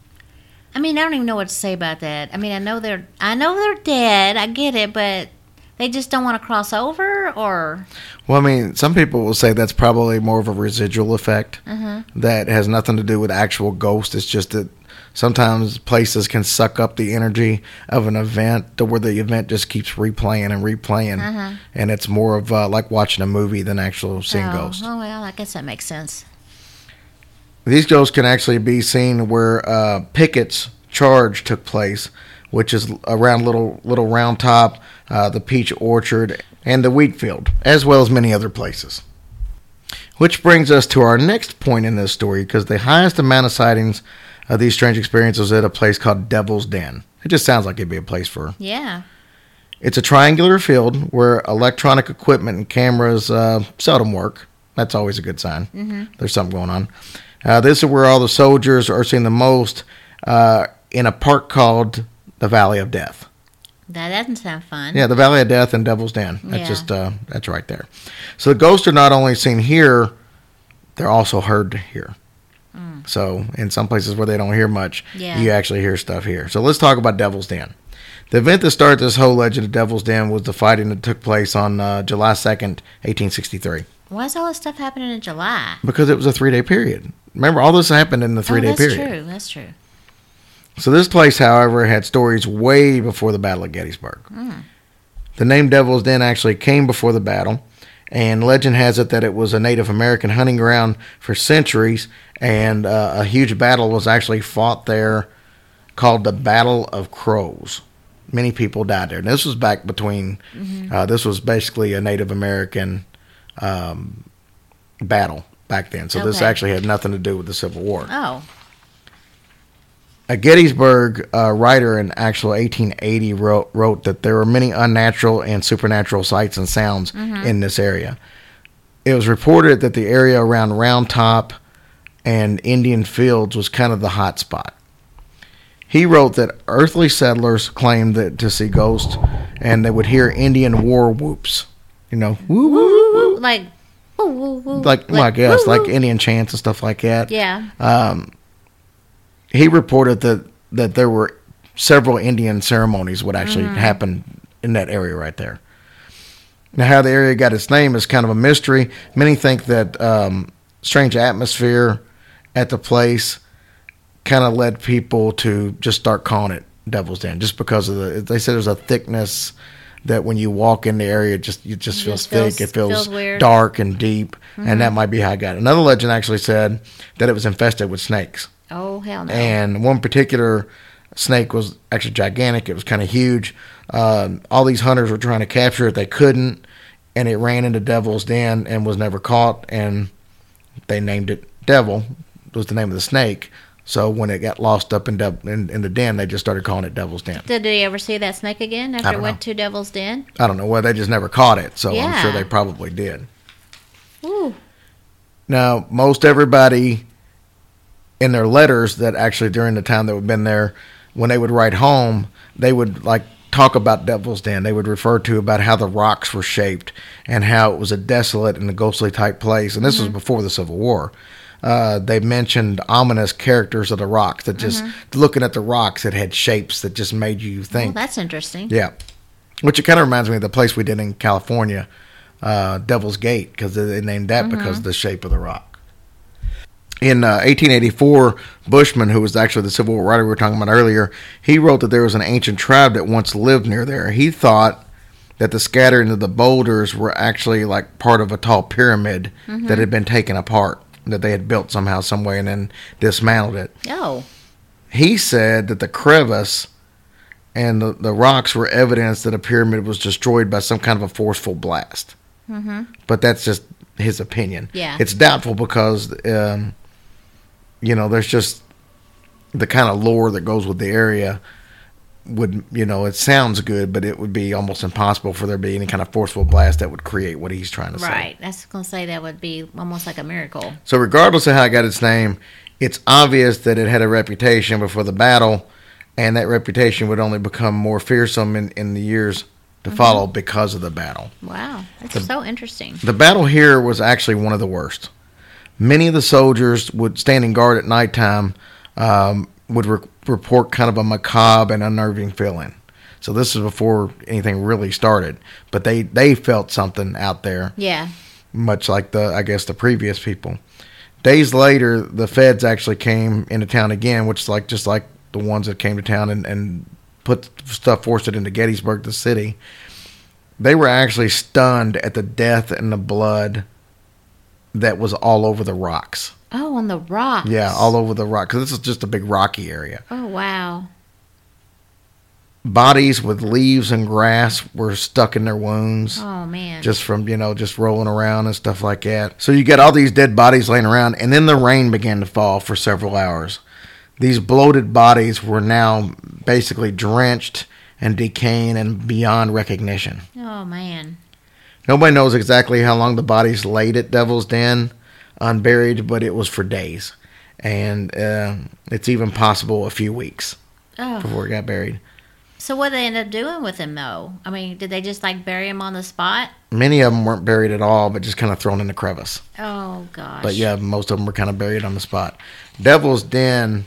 I mean, I don't even know what to say about that. I mean, I know they're I know they're dead. I get it, but They just don't want to cross over, or Well, I mean, some people will say that's probably more of a residual effect that has nothing to do with actual ghosts. It's just that sometimes places can suck up the energy of an event to where the event just keeps replaying and replaying, and it's more of uh, like watching a movie than actual seeing oh, ghosts. oh well, I guess that makes sense. These ghosts can actually be seen where uh, Pickett's charge took place, which is around Little Little Round Top, uh, the Peach Orchard, and the Wheat Field, as well as many other places. Which brings us to our next point in this story, because the highest amount of sightings of these strange experiences at a place called Devil's Den. It just sounds like it'd be a place for... Yeah. It's a triangular field where electronic equipment and cameras uh, seldom work. That's always a good sign. Mm-hmm. There's something going on. Uh, this is where all the soldiers are seen the most uh, in a park called the Valley of Death. That doesn't sound fun. Yeah, the Valley of Death and Devil's Den. That's Yeah. just uh, that's right there. So the ghosts are not only seen here, they're also heard here. Mm. So in some places where they don't hear much, Yeah. you actually hear stuff here. So let's talk about Devil's Den. The event that started this whole legend of Devil's Den was the fighting that took place on uh, July second, eighteen sixty-three. Why is all this stuff happening in July? Because it was a three-day period. Remember, all this happened in the three-day oh, that's period. true. That's true. So this place, however, had stories way before the Battle of Gettysburg. Mm. The name Devil's Den actually came before the battle, and legend has it that it was a Native American hunting ground for centuries, and uh, a huge battle was actually fought there called the Battle of Crows. Many people died there. And this was back between, mm-hmm. uh, this was basically a Native American um, battle back then. So okay. This actually had nothing to do with the Civil War. Oh. A Gettysburg uh, writer in actual eighteen eighty wrote, wrote that there were many unnatural and supernatural sights and sounds mm-hmm. in this area. It was reported that the area around Round Top and Indian Fields was kind of the hot spot. He wrote that earthly settlers claimed that to see ghosts, and they would hear Indian war whoops. You know, woo woo woo, like, woo woo woo, like, like well, I guess, woo, like woo. Indian chants and stuff like that. Yeah. Um. He reported that, that there were several Indian ceremonies would actually mm-hmm. happen in that area right there. Now, how the area got its name is kind of a mystery. Many think that um, strange atmosphere at the place kind of led people to just start calling it Devil's Den, just because of the. They said there's a thickness that when you walk in the area, it just it just it feels just thick. Feels, it feels, feels dark and deep, mm-hmm. and that might be how I got it. Another legend actually said that it was infested with snakes. Oh, hell no. And one particular snake was actually gigantic. It was kind of huge. Um, all these hunters were trying to capture it. They couldn't. And it ran into Devil's Den and was never caught. And they named it Devil, was the name of the snake. So when it got lost up in, De- in, in the den, they just started calling it Devil's Den. Did they ever see that snake again after it went to Devil's Den? I don't know. Well, they just never caught it. So yeah. I'm sure they probably did. Ooh. Now, most everybody in their letters that actually during the time that we've been there, when they would write home, they would like talk about Devil's Den. They would refer to about how the rocks were shaped and how it was a desolate and a ghostly type place. And this mm-hmm. was before the Civil War. Uh, they mentioned ominous characters of the rocks that just mm-hmm. looking at the rocks, it had shapes that just made you think. Well, that's interesting. Yeah. Which it kind of reminds me of the place we did in California, uh, Devil's Gate, because they named that mm-hmm. because of the shape of the rock. In uh, eighteen eighty-four, Bushman, who was actually the Civil War writer we were talking about earlier, he wrote that there was an ancient tribe that once lived near there. He thought that the scattering of the boulders were actually like part of a tall pyramid mm-hmm. that had been taken apart, that they had built somehow, some way, and then dismantled it. Oh. He said that the crevice and the, the rocks were evidence that a pyramid was destroyed by some kind of a forceful blast. Mm-hmm. But that's just his opinion. Yeah. It's doubtful because... Um, you know, there's just the kind of lore that goes with the area would, you know, it sounds good, but it would be almost impossible for there to be any kind of forceful blast that would create what he's trying to say. Right. I was going to say that would be almost like a miracle. So regardless of how it got its name, it's obvious that it had a reputation before the battle, and that reputation would only become more fearsome in, in the years to mm-hmm. follow because of the battle. Wow. That's the, so interesting. The battle here was actually one of the worst. Many of the soldiers would stand in guard at nighttime, um, would re- report kind of a macabre and unnerving feeling. So this is before anything really started. But they, they felt something out there. Yeah. Much like the, I guess, the previous people. Days later, the feds actually came into town again, which is like just like the ones that came to town and, and put stuff, forced it into Gettysburg, the city. They were actually stunned at the death and the blood that was all over the rocks. Oh, on the rocks. Yeah, all over the rock, because this is just a big rocky area. Oh, wow. Bodies with leaves and grass were stuck in their wounds. Oh, man. Just from, you know, just rolling around and stuff like that. So you got all these dead bodies laying around, and then the rain began to fall for several hours. These bloated bodies were now basically drenched and decaying and beyond recognition. Oh, man. Nobody knows exactly how long the bodies laid at Devil's Den unburied, but it was for days. And uh, it's even possible a few weeks Oh. before it got buried. So what did they end up doing with him, though? I mean, did they just, like, bury him on the spot? Many of them weren't buried at all, but just kind of thrown in the crevice. Oh, gosh. But yeah, most of them were kind of buried on the spot. Devil's Den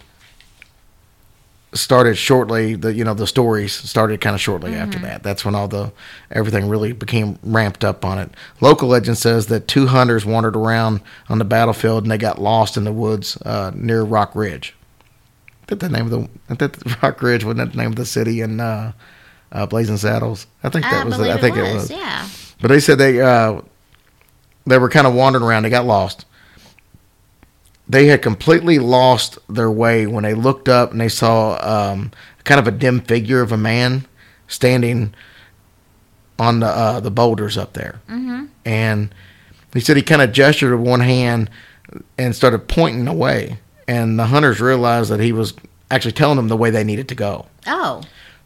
started shortly. The you know the stories started kind of shortly mm-hmm. after that. That's when all the everything really became ramped up on it. Local legend says that two hunters wandered around on the battlefield and they got lost in the woods uh, near Rock Ridge. I think the name of the I think Rock Ridge wasn't that the name of the city in uh, uh, Blazing Saddles. I think that I was. believe The, I think it it was, was. Yeah. But they said they uh, they were kind of wandering around. They got lost. They had completely lost their way when they looked up and they saw um, kind of a dim figure of a man standing on the uh, the boulders up there. Mm-hmm. And he said he kind of gestured with one hand and started pointing away. And the hunters realized that he was actually telling them the way they needed to go. Oh.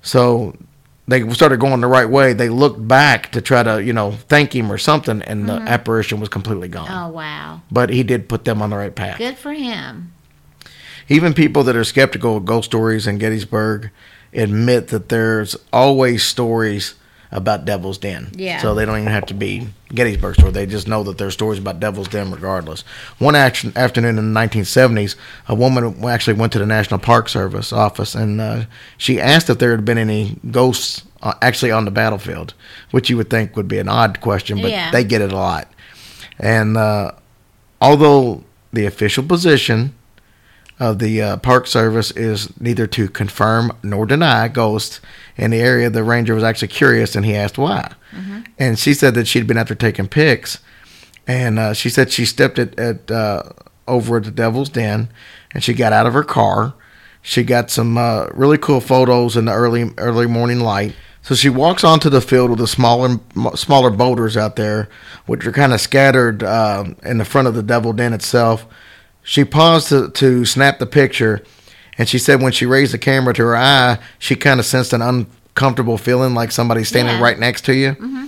So they started going the right way. They looked back to try to, you know, thank him or something, and mm-hmm. the apparition was completely gone. Oh, wow. But he did put them on the right path. Good for him. Even people that are skeptical of ghost stories in Gettysburg admit that there's always stories about Devil's Den. Yeah. So they don't even have to be Gettysburg story. They just know that there's stories about Devil's Den regardless. One action, afternoon in the nineteen seventies, a woman actually went to the National Park Service office, and uh, she asked if there had been any ghosts uh, actually on the battlefield, which you would think would be an odd question, but yeah. they get it a lot. And uh, although the official position of the uh, Park Service is neither to confirm nor deny ghosts in the area, the ranger was actually curious, and he asked why. Mm-hmm. And she said that she'd been out there taking pics, and uh, she said she stepped at, at uh, over at the Devil's Den, and she got out of her car. She got some uh, really cool photos in the early early morning light. So she walks onto the field with the smaller smaller boulders out there, which are kind of scattered uh, in the front of the Devil Den itself. She paused to, to snap the picture, and she said when she raised the camera to her eye, she kind of sensed an uncomfortable feeling like somebody's standing yeah. right next to you. Mm-hmm.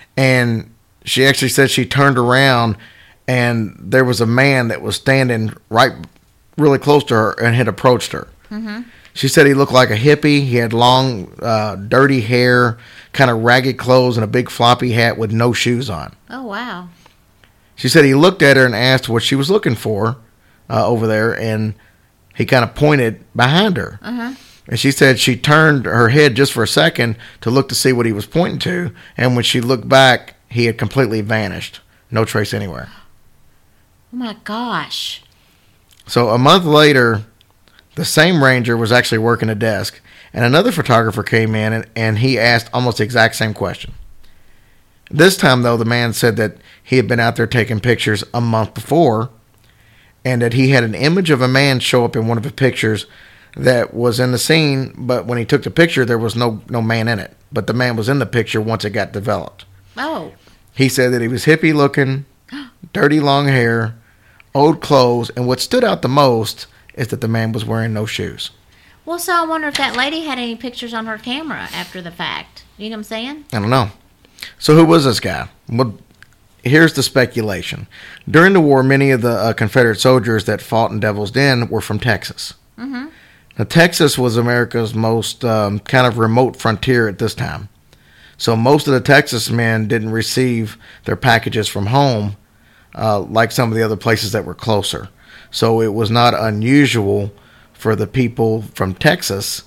And she actually said she turned around, and there was a man that was standing right really close to her and had approached her. Mm-hmm. She said he looked like a hippie. He had long, uh, dirty hair, kind of ragged clothes, and a big floppy hat with no shoes on. Oh, wow. She said he looked at her and asked what she was looking for. Uh, over there, and he kind of pointed behind her. Uh-huh. And she said she turned her head just for a second to look to see what he was pointing to, and when she looked back, he had completely vanished. No trace anywhere. Oh, my gosh. So a month later, the same ranger was actually working a desk, and another photographer came in, and, and he asked almost the exact same question. This time, though, the man said that he had been out there taking pictures a month before, and that he had an image of a man show up in one of the pictures that was in the scene, but when he took the picture, there was no no man in it. But the man was in the picture once it got developed. Oh. He said that he was hippie looking, dirty long hair, old clothes, and what stood out the most is that the man was wearing no shoes. Well, so I wonder if that lady had any pictures on her camera after the fact. You know what I'm saying? I don't know. So who was this guy? Well, here's the speculation. During the war, many of the uh, Confederate soldiers that fought in Devil's Den were from Texas. Mm-hmm. Now, Texas was America's most um, kind of remote frontier at this time. So most of the Texas men didn't receive their packages from home uh, like some of the other places that were closer. So it was not unusual for the people from Texas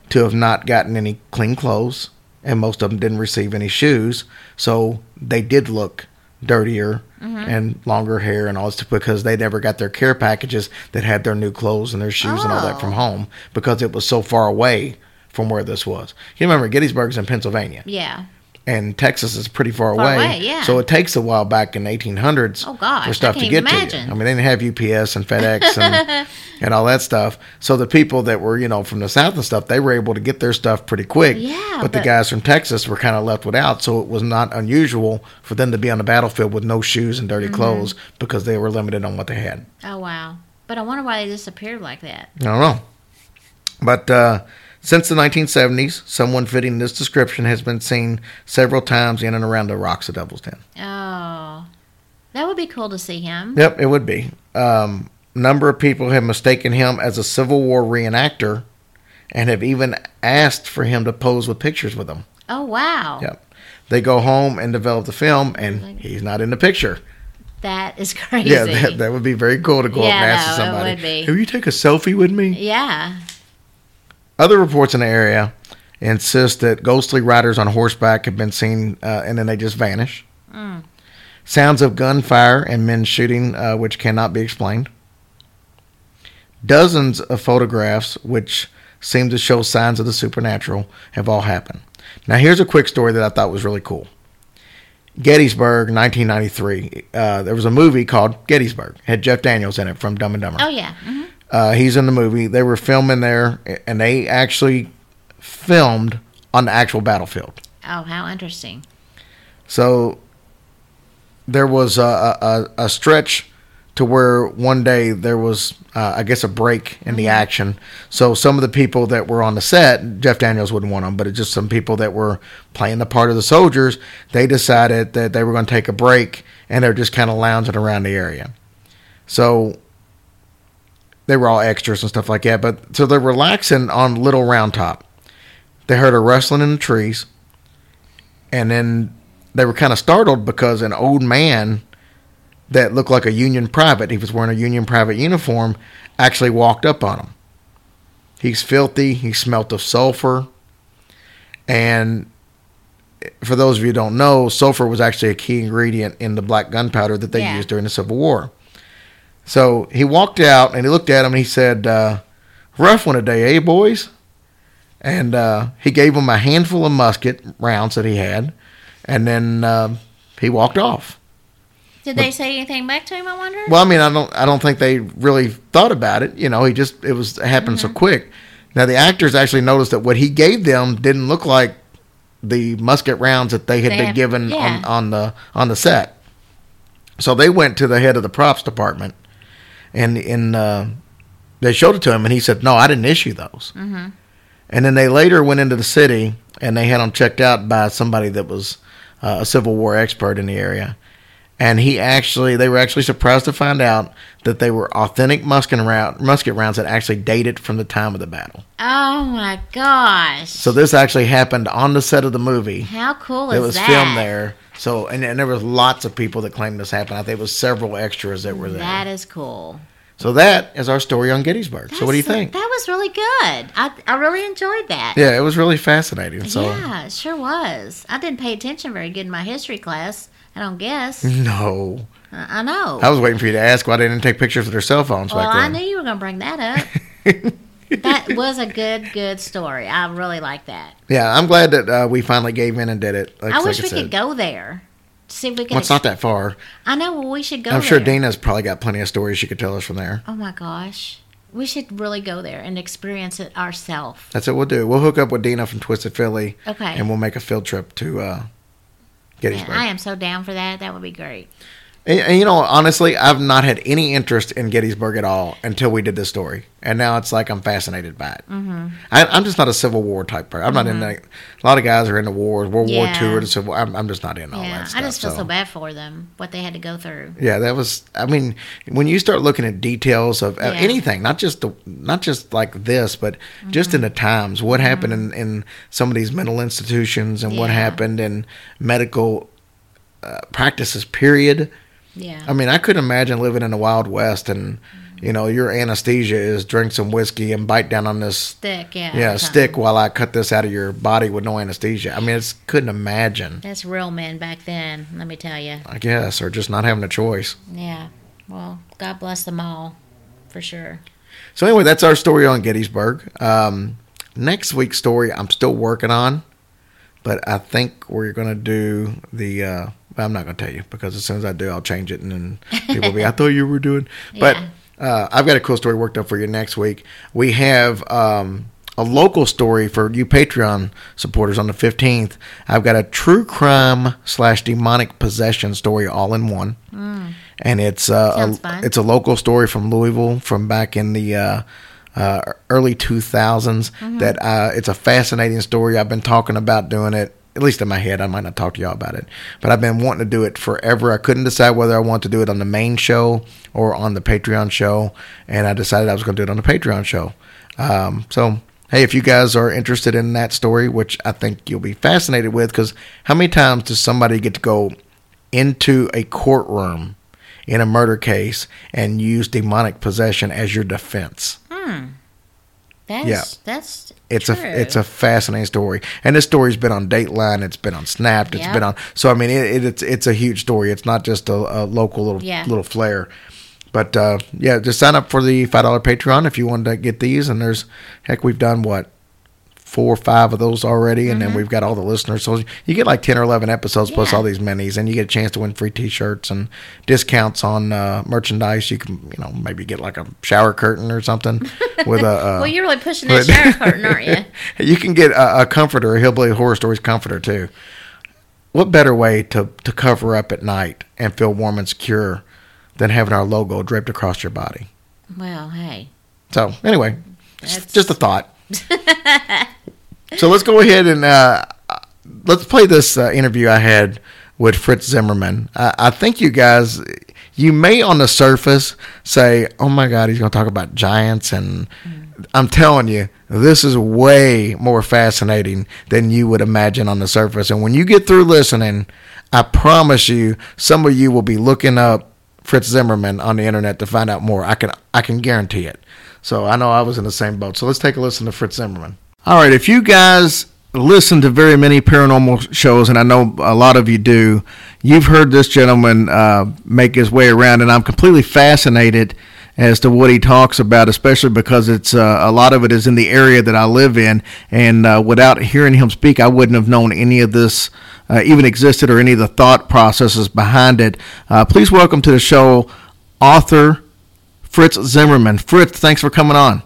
to have not gotten any clean clothes, and most of them didn't receive any shoes. So they did look dirtier mm-hmm. and longer hair and all this stuff because they never got their care packages that had their new clothes and their shoes oh. and all that from home because it was so far away from where this was. You remember Gettysburg's in Pennsylvania. Yeah. And Texas is pretty far, far away. away yeah. So it takes a while back in the eighteen hundreds oh, gosh, for stuff I to can't get imagine. to you. I mean, they didn't have U P S and FedEx and, and all that stuff. So the people that were, you know, from the South and stuff, they were able to get their stuff pretty quick. Yeah, but, but the guys from Texas were kind of left without. So it was not unusual for them to be on the battlefield with no shoes and dirty mm-hmm. clothes because they were limited on what they had. Oh, wow. But I wonder why they disappeared like that. I don't know. But, uh... since the nineteen seventies, someone fitting this description has been seen several times in and around the rocks of Devil's Den. Oh, that would be cool to see him. Yep, it would be. Um, a number of people have mistaken him as a Civil War reenactor and have even asked for him to pose with pictures with them. Oh, wow. Yep. They go home and develop the film, and he's not in the picture. That is crazy. Yeah, that, that would be very cool to go yeah, up and ask no, somebody, it would be. "Will you take a selfie with me?" Yeah. Other reports in the area insist that ghostly riders on horseback have been seen, uh, and then they just vanish. Mm. Sounds of gunfire and men shooting, uh, which cannot be explained. Dozens of photographs, which seem to show signs of the supernatural, have all happened. Now, here's a quick story that I thought was really cool. Gettysburg, nineteen ninety-three. Uh, there was a movie called Gettysburg. It had Jeff Daniels in it from Dumb and Dumber. Oh, yeah. Mm-hmm. Uh, he's in the movie. They were filming there, and they actually filmed on the actual battlefield. Oh, how interesting. So there was a, a, a stretch to where one day there was, uh, I guess, a break in mm-hmm. the action. So some of the people that were on the set, Jeff Daniels wouldn't want them, but it's just some people that were playing the part of the soldiers, they decided that they were going to take a break, and they're just kind of lounging around the area. So they were all extras and stuff like that. But so they're relaxing on Little Round Top. They heard a rustling in the trees. And then they were kind of startled because an old man that looked like a Union private, he was wearing a Union private uniform, actually walked up on them. He's filthy. He smelt of sulfur. And for those of you who don't know, sulfur was actually a key ingredient in the black gunpowder that they yeah. used during the Civil War. So he walked out and he looked at him and he said, uh, "Rough one today, eh, boys?" And uh, he gave him a handful of musket rounds that he had, and then uh, he walked off. Did but, they say anything back to him, I wonder? Well, I mean, I don't, I don't think they really thought about it. You know, he just it was it happened mm-hmm. so quick. Now the actors actually noticed that what he gave them didn't look like the musket rounds that they had they been have, given yeah. on, on the on the set. So they went to the head of the props department. And in uh, they showed it to him, and he said, "No, I didn't issue those." Mm-hmm. And then they later went into the city, and they had them checked out by somebody that was uh, a Civil War expert in the area. And he actually, they were actually surprised to find out that they were authentic musket, round, musket rounds that actually dated from the time of the battle. Oh my gosh! So this actually happened on the set of the movie. How cool is that? It was was that? filmed there. So, and, and there was lots of people that claimed this happened. I think it was several extras that were there. That is cool. So that is our story on Gettysburg. That's, so what do you think? That was really good. I I really enjoyed that. Yeah, it was really fascinating. So yeah, it sure was. I didn't pay attention very good in my history class, I don't guess. No. I, I know. I was waiting for you to ask why they didn't take pictures of their cell phones well, back then. I knew you were going to bring that up. That was a good, good story. I really like that. Yeah, I'm glad that uh, we finally gave in and did it. Like, I wish like we I could go there. See if we can. Well, it's not that far. I know. Well, we should go I'm there. sure Dina's probably got plenty of stories she could tell us from there. Oh, my gosh. We should really go there and experience it ourselves. That's what we'll do. We'll hook up with Dina from Twisted Philly. Okay. And we'll make a field trip to uh, Gettysburg. Man, I am so down for that. That would be great. And, and, you know, honestly, I've not had any interest in Gettysburg at all until we did this story. And now it's like I'm fascinated by it. Mm-hmm. I, I'm just not a Civil War type person. I'm mm-hmm. not into a lot of guys are into wars, World yeah. War Two or the Civil War. I'm, I'm just not into all yeah. that stuff. I just feel so. so bad for them, what they had to go through. Yeah, that was, I mean, when you start looking at details of yeah. anything, not just the, not just like this, but mm-hmm. just in the times, what mm-hmm. happened in, in some of these mental institutions and yeah. what happened in medical uh, practices, period. Yeah. I mean, I couldn't imagine living in the Wild West and You know, your anesthesia is drink some whiskey and bite down on this stick, yeah, yeah, stick while I cut this out of your body with no anesthesia. I mean, it's couldn't imagine. That's real men back then, let me tell you. I guess, or just not having a choice. Yeah, well, God bless them all, for sure. So anyway, that's our story on Gettysburg. Um, next week's story I'm still working on, but I think we're going to do the... Uh, I'm not going to tell you, because as soon as I do, I'll change it, and then people will be, I thought you were doing... But... Yeah. Uh, I've got a cool story worked up for you next week. We have um, a local story for you Patreon supporters on the fifteenth. I've got a true crime slash demonic possession story all in one. Mm. And it's uh, a, it's a local story from Louisville from back in the uh, uh, early two thousands. Mm-hmm. That uh, it's a fascinating story. I've been talking about doing it. At least in my head, I might not talk to y'all about it, but I've been wanting to do it forever. I couldn't decide whether I want to do it on the main show or on the Patreon show, and I decided I was going to do it on the Patreon show. Um, so, hey, if you guys are interested in that story, which I think you'll be fascinated with, because how many times does somebody get to go into a courtroom in a murder case and use demonic possession as your defense? Hmm. That's, yeah. that's It's true. a it's a fascinating story, and this story's been on Dateline, it's been on Snapped, it's Yep. been on. So I mean, it, it, it's it's a huge story. It's not just a, a local little Yeah. little flair, but uh, yeah, just sign up for the five dollar Patreon if you want to get these. And there's heck, we've done what four or five of those already, and mm-hmm. then we've got all the listeners. So you get like ten or eleven episodes yeah. plus all these minis, and you get a chance to win free T-shirts and discounts on uh, merchandise. You can, you know, maybe get like a shower curtain or something with a. Uh, well, you're really pushing that shower curtain, aren't you? You can get a, a comforter, a Hillbilly Horror Stories comforter too. What better way to to cover up at night and feel warm and secure than having our logo draped across your body? Well, hey. So anyway, That's... just a thought. So let's go ahead and uh, let's play this uh, interview I had with Fritz Zimmerman. I, I think you guys, you may on the surface say, oh my God, he's going to talk about giants. And mm. I'm telling you, this is way more fascinating than you would imagine on the surface. And when you get through listening, I promise you, some of you will be looking up Fritz Zimmerman on the internet to find out more. I can, I can guarantee it. So I know I was in the same boat. So let's take a listen to Fritz Zimmerman. All right, if you guys listen to very many paranormal shows, and I know a lot of you do, you've heard this gentleman uh, make his way around, and I'm completely fascinated as to what he talks about, especially because it's uh, a lot of it is in the area that I live in, and uh, without hearing him speak, I wouldn't have known any of this uh, even existed or any of the thought processes behind it. Uh, please welcome to the show author Fritz Zimmerman. Fritz, thanks for coming on.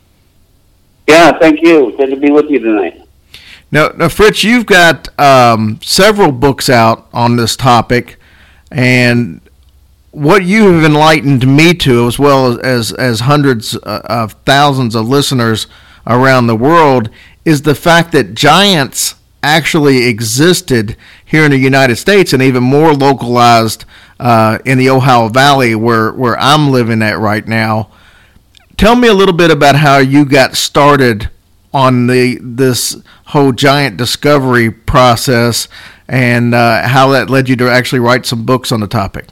Yeah, thank you. Good to be with you tonight. Now, now Fritz, you've got um, several books out on this topic, and what you have enlightened me to, as well as as, as hundreds of thousands of listeners around the world, is the fact that giants actually existed here in the United States, and even more localized uh, in the Ohio Valley, where, where I'm living at right now. Tell me a little bit about how you got started on the this whole giant discovery process, and uh, how that led you to actually write some books on the topic.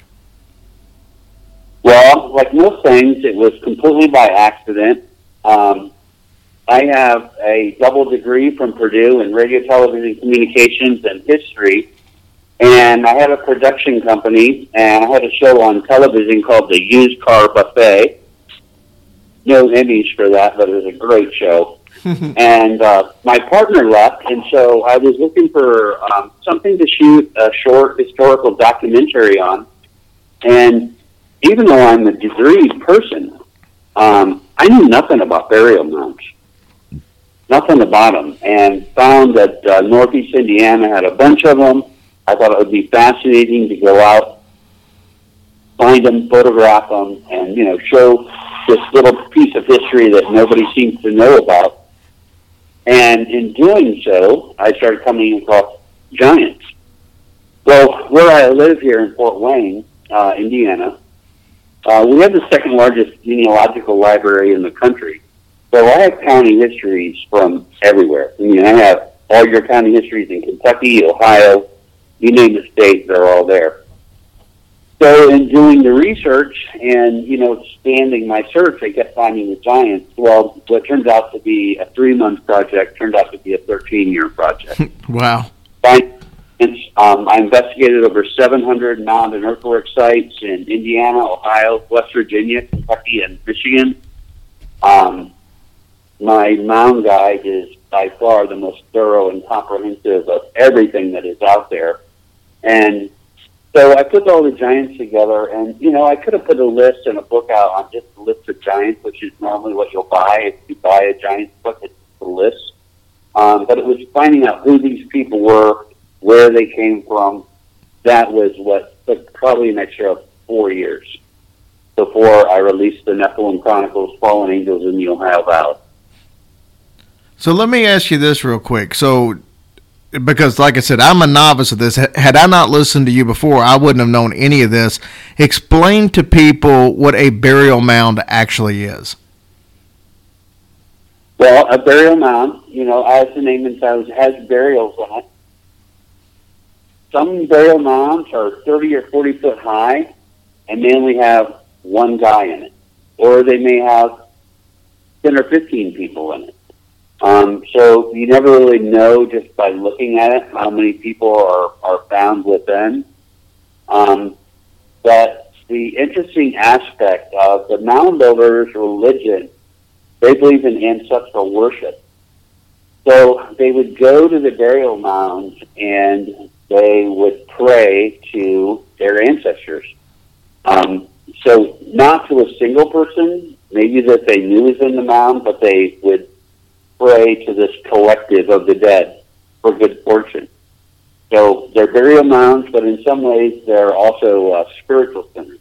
Well, like most things, it was completely by accident. Um, I have a double degree from Purdue in radio, television, communications, and history. And I had a production company, and I had a show on television called The Used Car Buffet. No Emmys for that, but it was a great show. and uh, my partner left, and so I was looking for um, something to shoot a short historical documentary on. And even though I'm a degreed person, um, I knew nothing about burial mounds. Nothing about them. And found that uh, Northeast Indiana had a bunch of them. I thought it would be fascinating to go out, find them, photograph them, and, you know, show this little piece of history that nobody seems to know about. And in doing so, I started coming across giants. Well, where I live here in Fort Wayne, uh, Indiana, uh, we have the second largest genealogical library in the country. So I have county histories from everywhere. I mean, I have all your county histories in Kentucky, Ohio, you name the state, they're all there. So in doing the research and, you know, expanding my search, I kept finding the giants. Well, what turned out to be a three-month project turned out to be a thirteen-year project. Wow. Um, I investigated over seven hundred mound and earthwork sites in Indiana, Ohio, West Virginia, Kentucky, and Michigan. Um, my mound guide is by far the most thorough and comprehensive of everything that is out there. And so I put all the giants together, and, you know, I could have put a list and a book out on just a list of giants, which is normally what you'll buy. If you buy a giants book, it's a list. Um, but it was finding out who these people were, where they came from. That was what took probably an extra four years before I released the Nephilim Chronicles, Fallen Angels in the Ohio Valley. So let me ask you this real quick. So, because like I said, I'm a novice at this. Had I not listened to you before, I wouldn't have known any of this. Explain to people what a burial mound actually is. Well, a burial mound, you know, as the name implies, has burials in it. Some burial mounds are thirty or forty foot high, and they only have one guy in it. Or they may have ten or fifteen people in it. Um, so you never really know just by looking at it how many people are, are found within. Um, but the interesting aspect of the mound builders' religion, they believe in ancestral worship. So they would go to the burial mounds and they would pray to their ancestors. Um, so not to a single person, maybe that they knew was in the mound, but they would pray to this collective of the dead for good fortune. So they're burial mounds, but in some ways they're also uh, spiritual centers.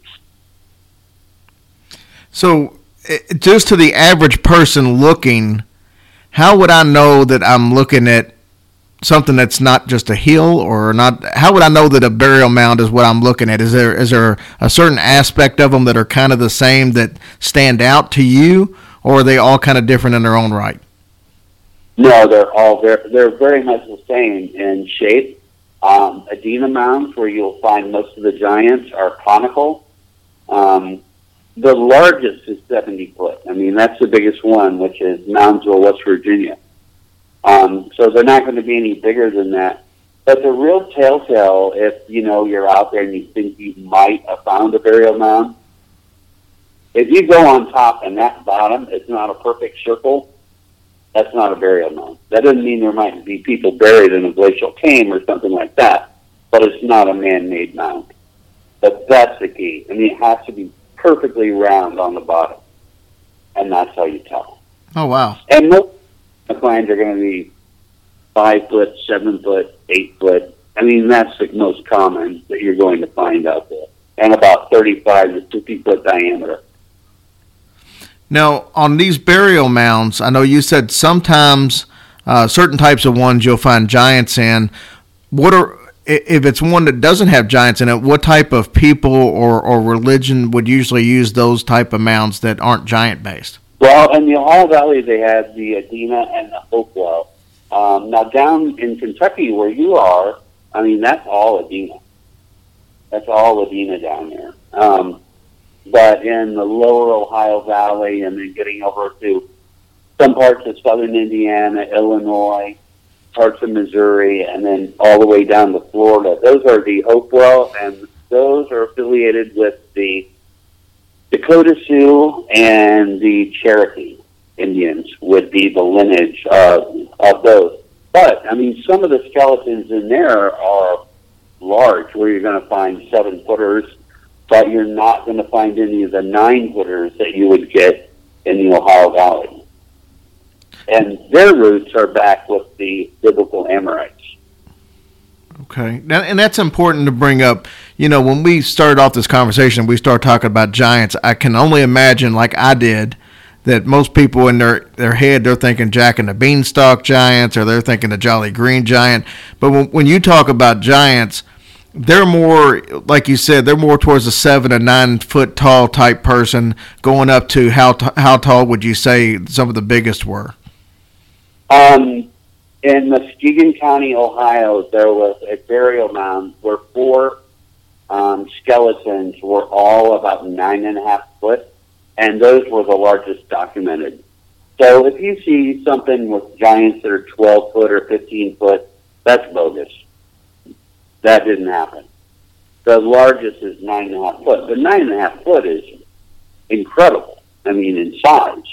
So just to the average person looking, how would I know that I'm looking at something that's not just a hill, or not? How would I know that a burial mound is what I'm looking at? Is there is there a certain aspect of them that are kind of the same that stand out to you, or are they all kind of different in their own right? No, they're all very, they're very much the same in shape. Um, Adena mounds, where you'll find most of the giants, are conical. Um, the largest is seventy foot. I mean, that's the biggest one, which is Moundsville, West Virginia. Um, so they're not going to be any bigger than that. But the real telltale, if, you know, you're out there and you think you might have found a burial mound, if you go on top and that bottom is not a perfect circle, that's not a burial mound. That doesn't mean there might be people buried in a glacial cave or something like that, but it's not a man-made mound. But that's the key. I mean, it has to be perfectly round on the bottom, and that's how you tell. Oh, wow. And most finds are going to be five foot, seven foot, eight foot. I mean, that's the most common that you're going to find out there, and about thirty-five to fifty foot diameter. Now, on these burial mounds, I know you said sometimes uh, certain types of ones you'll find giants in. What are, if it's one that doesn't have giants in it, what type of people or, or religion would usually use those type of mounds that aren't giant-based? Well, in the Ohio Valley, they have the Adena and the Hopewell. Um, now, down in Kentucky, where you are, I mean, that's all Adena. That's all Adena down there. Um, but in the lower Ohio Valley, and then getting over to some parts of southern Indiana, Illinois, parts of Missouri, and then all the way down to Florida, those are the Hopewell, and those are affiliated with the Dakota Sioux and the Cherokee Indians would be the lineage uh, of those. But, I mean, some of the skeletons in there are large, where you're going to find seven-footers, but you're not going to find any of the nine-footers that you would get in the Ohio Valley. And their roots are back with the biblical Amorites. Okay, and that's important to bring up. You know, when we started off this conversation, we started talking about giants. I can only imagine, like I did, that most people in their, their head, they're thinking Jack and the Beanstalk giants, or they're thinking the Jolly Green Giant. But when, when you talk about giants, they're more, like you said, they're more towards a seven or nine foot tall type person, going up to how t- how tall would you say some of the biggest were? Um, in Muskegon County, Ohio, there was a burial mound where four um, skeletons were all about nine and a half foot, and those were the largest documented. So if you see something with giants that are twelve foot or fifteen foot, that's bogus. That didn't happen. The largest is nine and a half foot, but nine and a half foot is incredible. I mean, in size.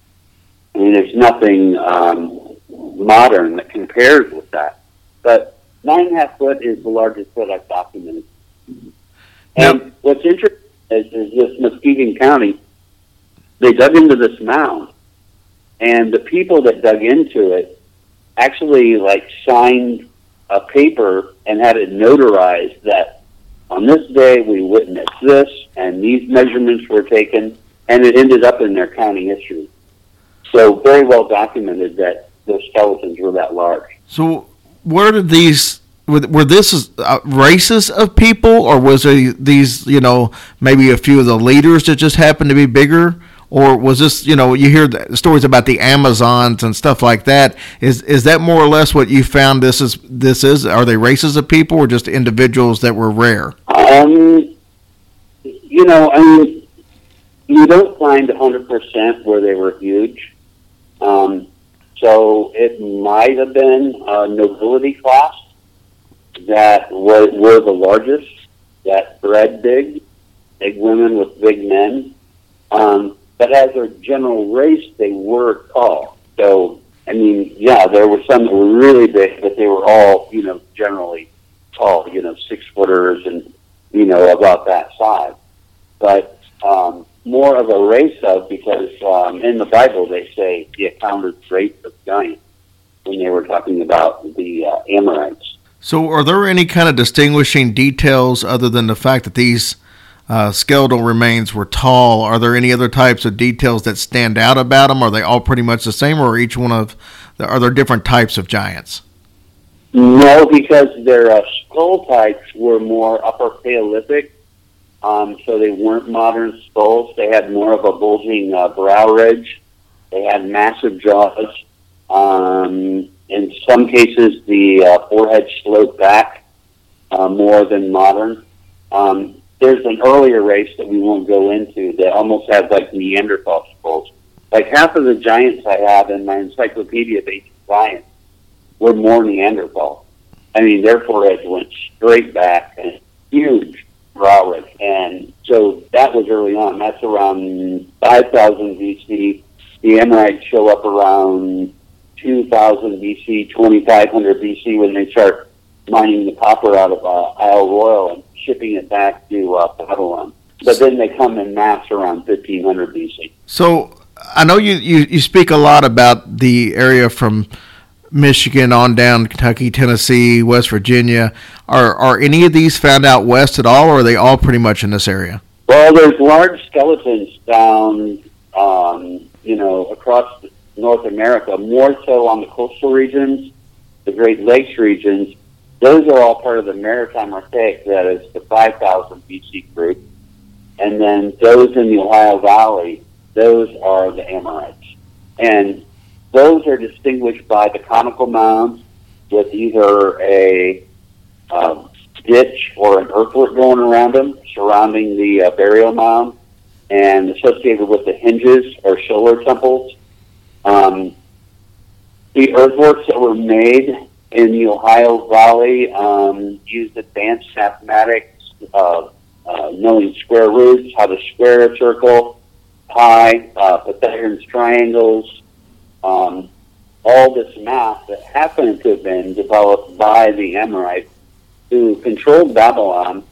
I mean, there's nothing um, modern that compares with that. But nine and a half foot is the largest foot I've documented. And yep. what's interesting is, is this Muskegon County, they dug into this mound, and the people that dug into it actually like signed a paper and had it notarized that on this day we witnessed this, and these measurements were taken, and it ended up in their county history. So very well documented that those skeletons were that large. So where did these, were, were this uh, races of people, or was it these, you know, maybe a few of the leaders that just happened to be bigger? Or was this, you know, you hear the stories about the Amazons and stuff like that. Is is that more or less what you found this is? This is? Are they races of people or just individuals that were rare? Um, you know, I mean, you don't find one hundred percent where they were huge. Um, so it might have been a nobility class that were, were the largest, that bred big, big women with big men. Um, but as a general race, they were tall. So, I mean, yeah, there were some that were really big, but they were all, you know, generally tall, you know, six footers and, you know, about that size. But um, more of a race of, because um, in the Bible they say the account is race of giants when they were talking about the uh, Amorites. So are there any kind of distinguishing details other than the fact that these uh, skeletal remains were tall? Are there any other types of details that stand out about them? Are they all pretty much the same, or are each one of, are there different types of giants? No, because their uh, skull types were more Upper Paleolithic, um, so they weren't modern skulls. They had more of a bulging uh, brow ridge. They had massive jaws. Um, in some cases, the uh, forehead sloped back uh, more than modern. Um, there's an earlier race that we won't go into that almost has like Neanderthal skulls. Like half of the giants I have in my Encyclopedia of Ancient Giants were more Neanderthal. I mean, their foreheads went straight back and huge brow ridge. And so that was early on. That's around five thousand B C. The Amorites show up around two thousand B C, twenty-five hundred B C when they start mining the copper out of uh, Isle Royal and shipping it back to uh, Babylon. But then they come in mass around fifteen hundred B C. So I know you, you, you speak a lot about the area from Michigan on down, Kentucky, Tennessee, West Virginia. Are are any of these found out west at all, or are they all pretty much in this area? Well, there's large skeletons down, um, you know, across North America, more so on the coastal regions, the Great Lakes regions. Those are all part of the Maritime Archaic, that is the five thousand B C group. And then those in the Ohio Valley, those are the Amorites. And those are distinguished by the conical mounds with either a uh, ditch or an earthwork going around them, surrounding the uh, burial mound, and associated with the hinges or solar temples. Um, the earthworks that were made in the Ohio Valley um, used advanced mathematics, uh, uh, knowing square roots, how to square a circle, pi, uh, Pythagorean triangles, um, all this math that happened to have been developed by the Amorites who controlled Babylon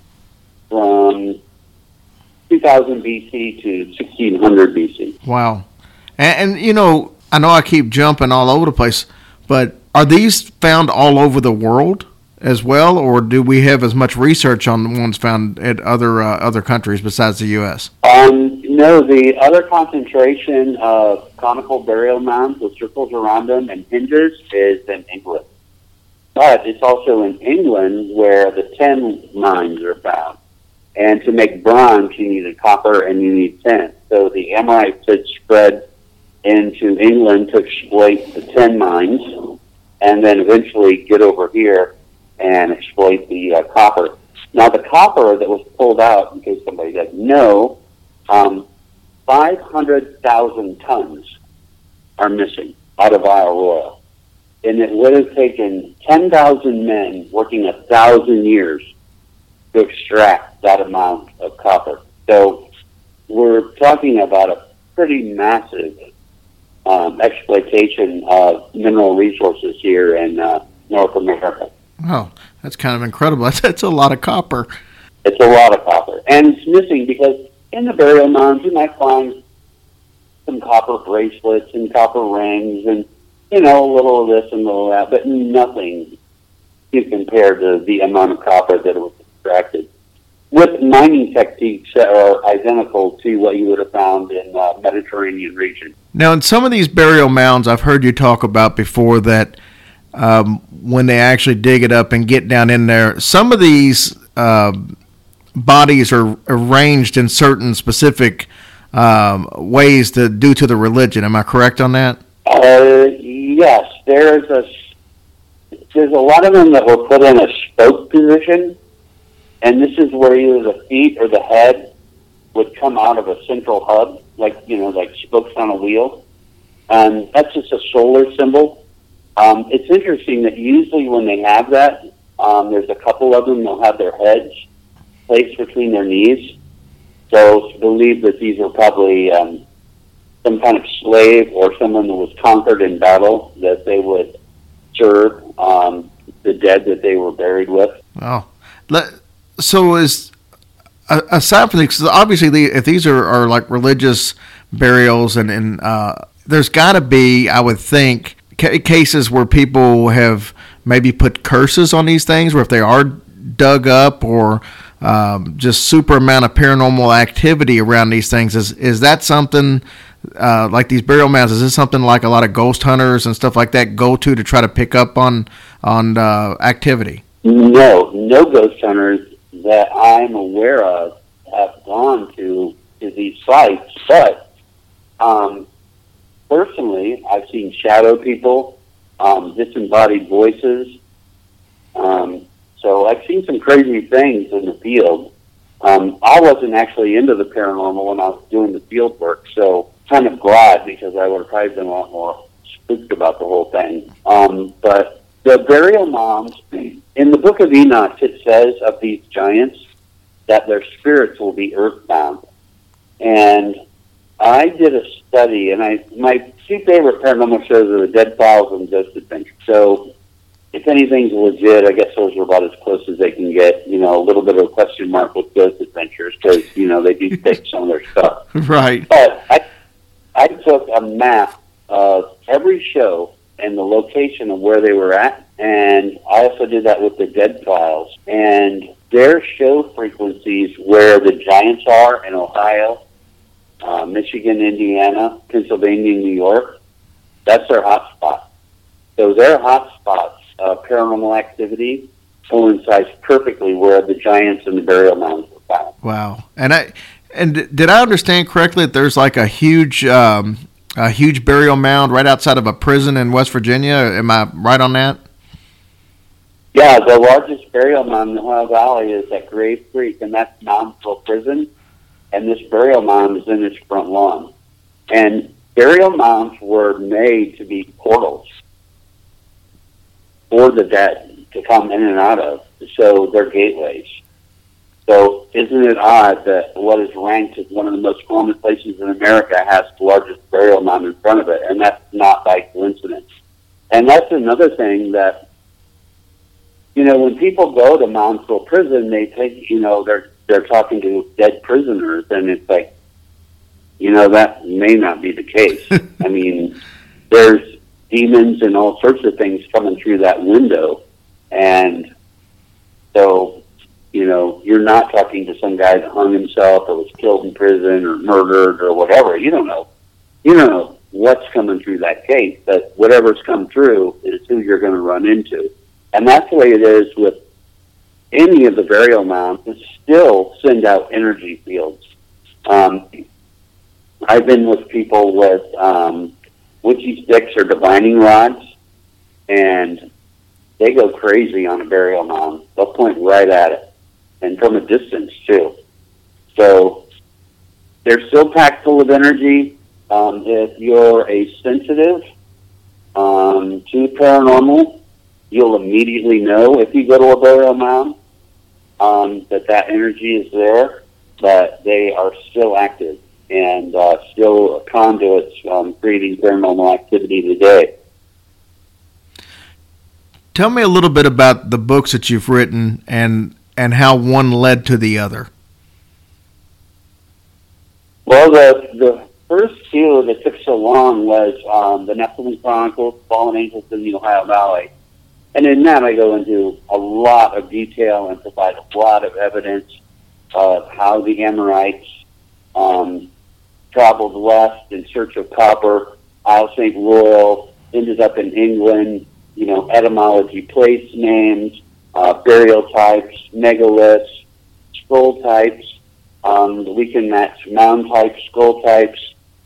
from two thousand B C to sixteen hundred B C. Wow. And, and, you know, I know I keep jumping all over the place, but are these found all over the world as well, or do we have as much research on the ones found at other uh, other countries besides the U S? Um, no, the other concentration of conical burial mounds with circles around them and hinges is in England. But it's also in England where the tin mines are found. And to make bronze, you needed copper and you need tin. So the Amorites had spread into England to exploit the tin mines and then eventually get over here and exploit the uh, copper. Now, the copper that was pulled out, in case somebody doesn't know, um, five hundred thousand tons are missing out of Isle Royale. And it would have taken ten thousand men working a thousand years to extract that amount of copper. So we're talking about a pretty massive um, exploitation of mineral resources here in uh, North America. Wow, that's kind of incredible. That's, that's a lot of copper. It's a lot of copper. And it's missing because in the burial mounds you might find some copper bracelets and copper rings and, you know, a little of this and a little of that, but nothing to compare to the amount of copper that was extracted, with mining techniques that are identical to what you would have found in the uh, Mediterranean region. Now, in some of these burial mounds, I've heard you talk about before that um, when they actually dig it up and get down in there, some of these uh, bodies are arranged in certain specific um, ways to, due to the religion. Am I correct on that? Uh, yes, there's a there's a lot of them that were put in a spoke position, and this is where either the feet or the head would come out of a central hub, like, you know, like spokes on a wheel. And that's just a solar symbol. Um, it's interesting that usually when they have that, um, there's a couple of them that'll have their heads placed between their knees. So it's believed that these are probably um, some kind of slave or someone that was conquered in battle, that they would serve um, the dead that they were buried with. Wow. Let, so is, aside from these, obviously the, if these are, are like religious burials, and, and uh, there's got to be, I would think, ca- cases where people have maybe put curses on these things, where if they are dug up, or um, just super amount of paranormal activity around these things. Is is that something, uh, like these burial mounds, is this something like a lot of ghost hunters and stuff like that go to to try to pick up on, on uh, activity? No, no ghost hunters that I'm aware of have gone to, to these sites, but um, personally, I've seen shadow people, um, disembodied voices. Um, so I've seen some crazy things in the field. Um, I wasn't actually into the paranormal when I was doing the field work, so kind of glad, because I would have probably been a lot more spooked about the whole thing. Um, but the burial mounds, in the Book of Enoch, it says of these giants that their spirits will be earthbound. And I did a study, and I my two favorite paranormal shows are the Dead Files and Ghost Adventures. So if anything's legit, I guess those are about as close as they can get. You know, a little bit of a question mark with Ghost Adventures, because, you know, they do take some of their stuff. Right. But I, I took a map of every show and the location of where they were at, and I also did that with the Dead Files. And their show frequencies where the giants are in Ohio, uh, Michigan, Indiana, Pennsylvania, New York, that's their hot spot. So their hot spots, uh, paranormal activity, coincides perfectly where the giants and the burial mounds were found. Wow. And I and did I understand correctly that there's like a huge um, a huge burial mound right outside of a prison in West Virginia? Am I right on that? Yeah, the largest burial mound in the Ohio Valley is at Grave Creek, and that's Moundsville Prison. And this burial mound is in its front lawn. And burial mounds were made to be portals for the dead to come in and out of. So they're gateways. So isn't it odd that what is ranked as one of the most common places in America has the largest burial mound in front of it? And that's not by coincidence. And that's another thing that, you know, when people go to Moundsville Prison, they think, you know, they're they're talking to dead prisoners, and it's like, you know, that may not be the case. I mean, there's demons and all sorts of things coming through that window, and so, you know, you're not talking to some guy that hung himself or was killed in prison or murdered or whatever. You don't know. You don't know what's coming through that gate, but whatever's come through is who you're going to run into. And that's the way it is with any of the burial mounds. It still send out energy fields. Um, I've been with people with um, witchy sticks or divining rods, and they go crazy on a burial mound. They'll point right at it. and from a distance too. So they're still packed full of energy. Um, if you're a sensitive um, to paranormal, you'll immediately know if you go to a burial mound um, that that energy is there, but they are still active and uh, still conduits um, creating paranormal activity today. Tell me a little bit about the books that you've written and and how one led to the other. Well, the the first two that took so long was um, the Nephilim Chronicles, Fallen Angels in the Ohio Valley. And in that I go into a lot of detail and provide a lot of evidence of how the Amorites um, traveled west in search of copper. Isle Saint Royal ended up in England, you know, etymology, place names, uh, burial types, megaliths, scroll types. Um, we can match mound types, skull types,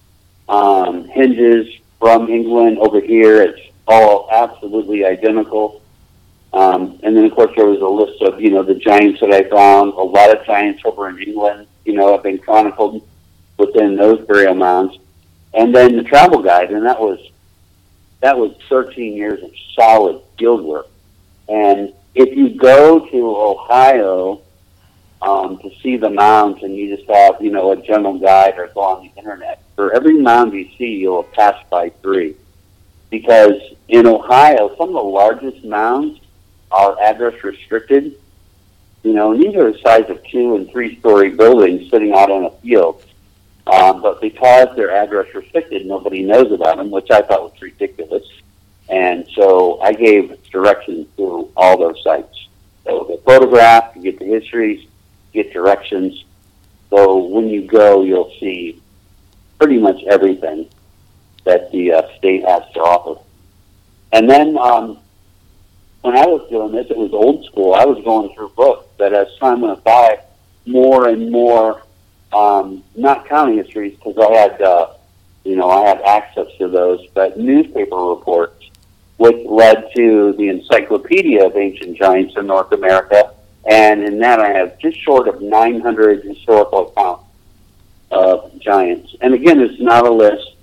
um, hinges from England over here. It's all absolutely identical. Um, and then, of course, there was a list of, you know, the giants that I found. A lot of giants over in England, you know, have been chronicled within those burial mounds. And then the travel guide, and that was that was thirteen years of solid field work. And if you go to Ohio um, to see the mounds and you just have, you know, a general guide or go on the internet, for every mound you see, you'll pass by three. Because in Ohio, some of the largest mounds are address restricted. You know, and these are the size of two and three story buildings sitting out on a field. Um, but because they're address restricted, nobody knows about them, which I thought was ridiculous. And so I gave directions to all those sites. So the photograph, you get the histories, you get directions. So when you go, you'll see pretty much everything that the uh, state has to offer. And then um, when I was doing this, it was old school. I was going through books, but as time went by, more and more, um, not county histories, because I had, uh, you know, I had access to those, but newspaper reports, which led to the Encyclopedia of Ancient Giants in North America. And in that, I have just short of nine hundred historical accounts of giants. And again, it's not a list.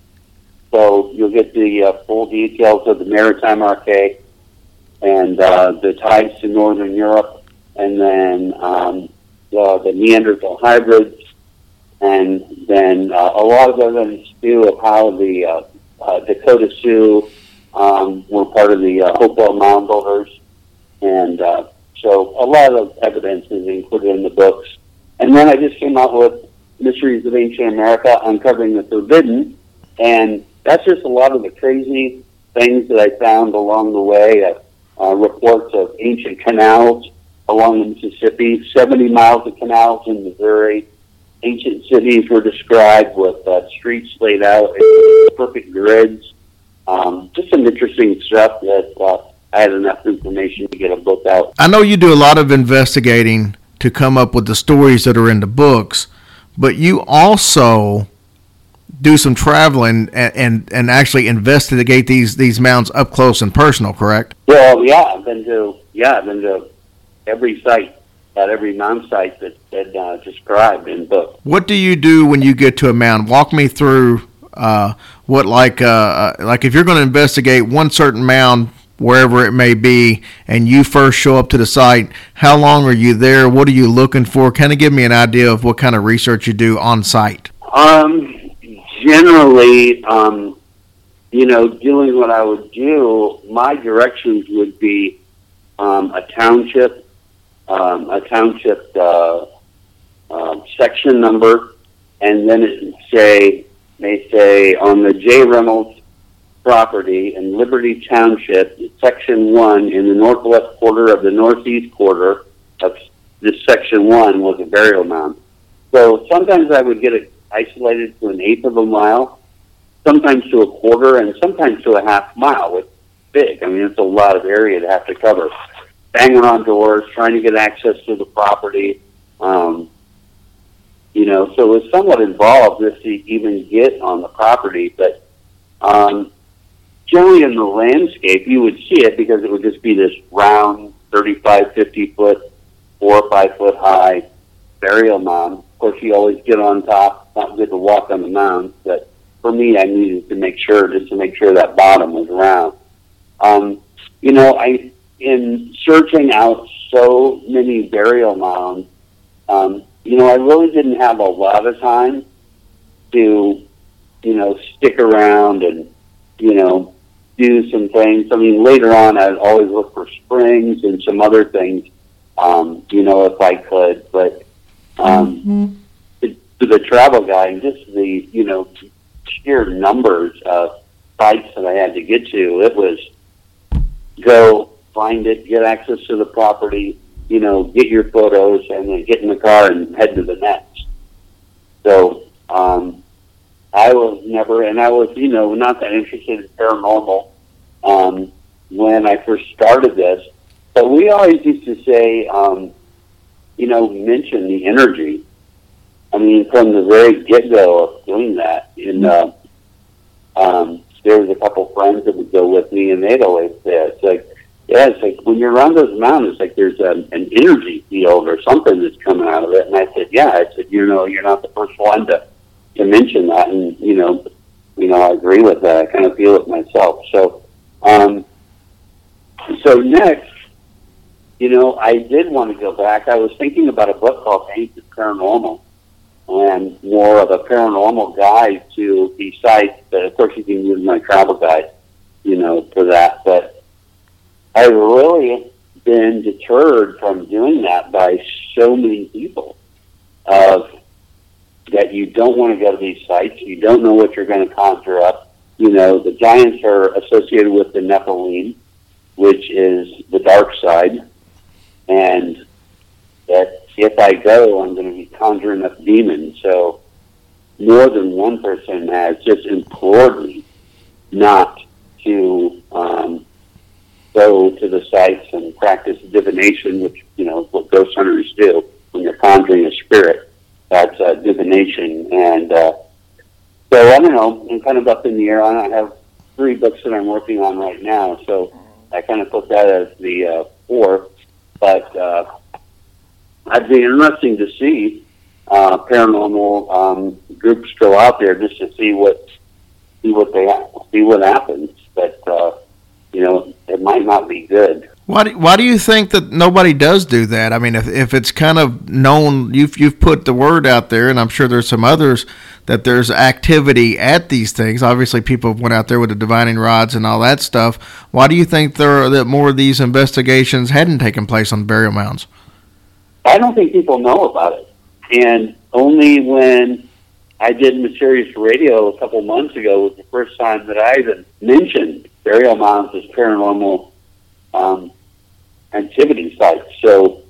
So you'll get the uh, full details of the Maritime Archaic and uh, the ties to Northern Europe, and then um, uh, the Neanderthal hybrids, and then uh, a lot of evidence too of how the uh, uh, Dakota Sioux um, were part of the uh, Hopewell Mound Builders, and uh, so a lot of evidence is included in the books. And then I just came out with Mysteries of Ancient America, Uncovering the Forbidden, and that's just a lot of the crazy things that I found along the way. Uh, uh, reports of ancient canals along the Mississippi, seventy miles of canals in Missouri. Ancient cities were described with uh, streets laid out in perfect grids. Um, just some interesting stuff that uh, I had enough information to get a book out. I know you do a lot of investigating to come up with the stories that are in the books, but you also do some traveling and, and, and actually investigate these, these mounds up close and personal, correct? Well, yeah, I've been to yeah, I've been to every site, at every mound site that that uh, described in book. What do you do when you get to a mound? Walk me through uh, what like uh, like if you're going to investigate one certain mound, wherever it may be, and you first show up to the site. How long are you there? What are you looking for? Kind of give me an idea of what kind of research you do on site. Um. Generally, um, you know, doing what I would do, my directions would be um, a township, um, a township uh, uh, section number, and then it would say, may say, on the J. Reynolds property in Liberty Township, section one, in the northwest quarter of the northeast quarter of this section one was a burial mound. So sometimes I would get it isolated to an eighth of a mile, sometimes to a quarter, and sometimes to a half mile. It's big. I mean, it's a lot of area to have to cover. Banging on doors, trying to get access to the property. Um, you know, so it was somewhat involved just to even get on the property. But um, generally in the landscape, you would see it because it would just be this round, thirty-five, fifty foot four or five foot high burial mound. Of course, you always get on top. It's not good to walk on the mound, but for me, I needed to make sure, just to make sure that bottom was round. Um, you know, I in searching out so many burial mounds, um, you know, I really didn't have a lot of time to, you know, stick around and, you know, do some things. I mean, later on, I'd always look for springs and some other things, um, you know, if I could. But um, mm-hmm. to, to the travel guide, just the, you know, sheer numbers of sites that I had to get to, it was go find it, get access to the property, you know, get your photos, and then get in the car and head to the next. So um, I was never, and I was, you know, not that interested in paranormal um, when I first started this. But we always used to say, um, you know, mention the energy. I mean, from the very get-go of doing that. And uh, um, there was a couple friends that would go with me, and they'd always say, it's like, yeah, it's like when you're around those mountains, like there's a, an energy field or something that's coming out of it. And I said, yeah, I said, you know, you're not the first one to, to mention that. And, you know, you know, I agree with that. I kind of feel it myself. So, um, so next, you know, I did want to go back. I was thinking about a book called Ancient Paranormal, and more of a paranormal guide to these sites. But of course, you can use my travel guide, you know, for that. But I've really been deterred from doing that by so many people of that you don't want to go to these sites. You don't know what you're going to conjure up. You know, the giants are associated with the Nephilim, which is the dark side, and that if I go, I'm going to be conjuring up demons. So more than one person has just implored me not to um, go to the sites and practice divination, which, you know, what ghost hunters do when you're conjuring a spirit. That's uh, divination. And uh, so, I don't know, I'm kind of up in the air on it. I have three books that I'm working on right now, so I kind of put that as the uh, fourth. But uh, I'd be interesting to see uh, paranormal um, groups go out there just to see what see what they see what happens. But uh, you know, it might not be good. Why do, why do you think that nobody does do that? I mean, if if it's kind of known, you've you've put the word out there, and I'm sure there's some others, that there's activity at these things. Obviously, people went out there with the divining rods and all that stuff. Why do you think there are, that more of these investigations hadn't taken place on burial mounds? I don't think people know about it. And only when I did Mysterious Radio a couple months ago was the first time that I even mentioned burial mounds as paranormal um, activity sites. So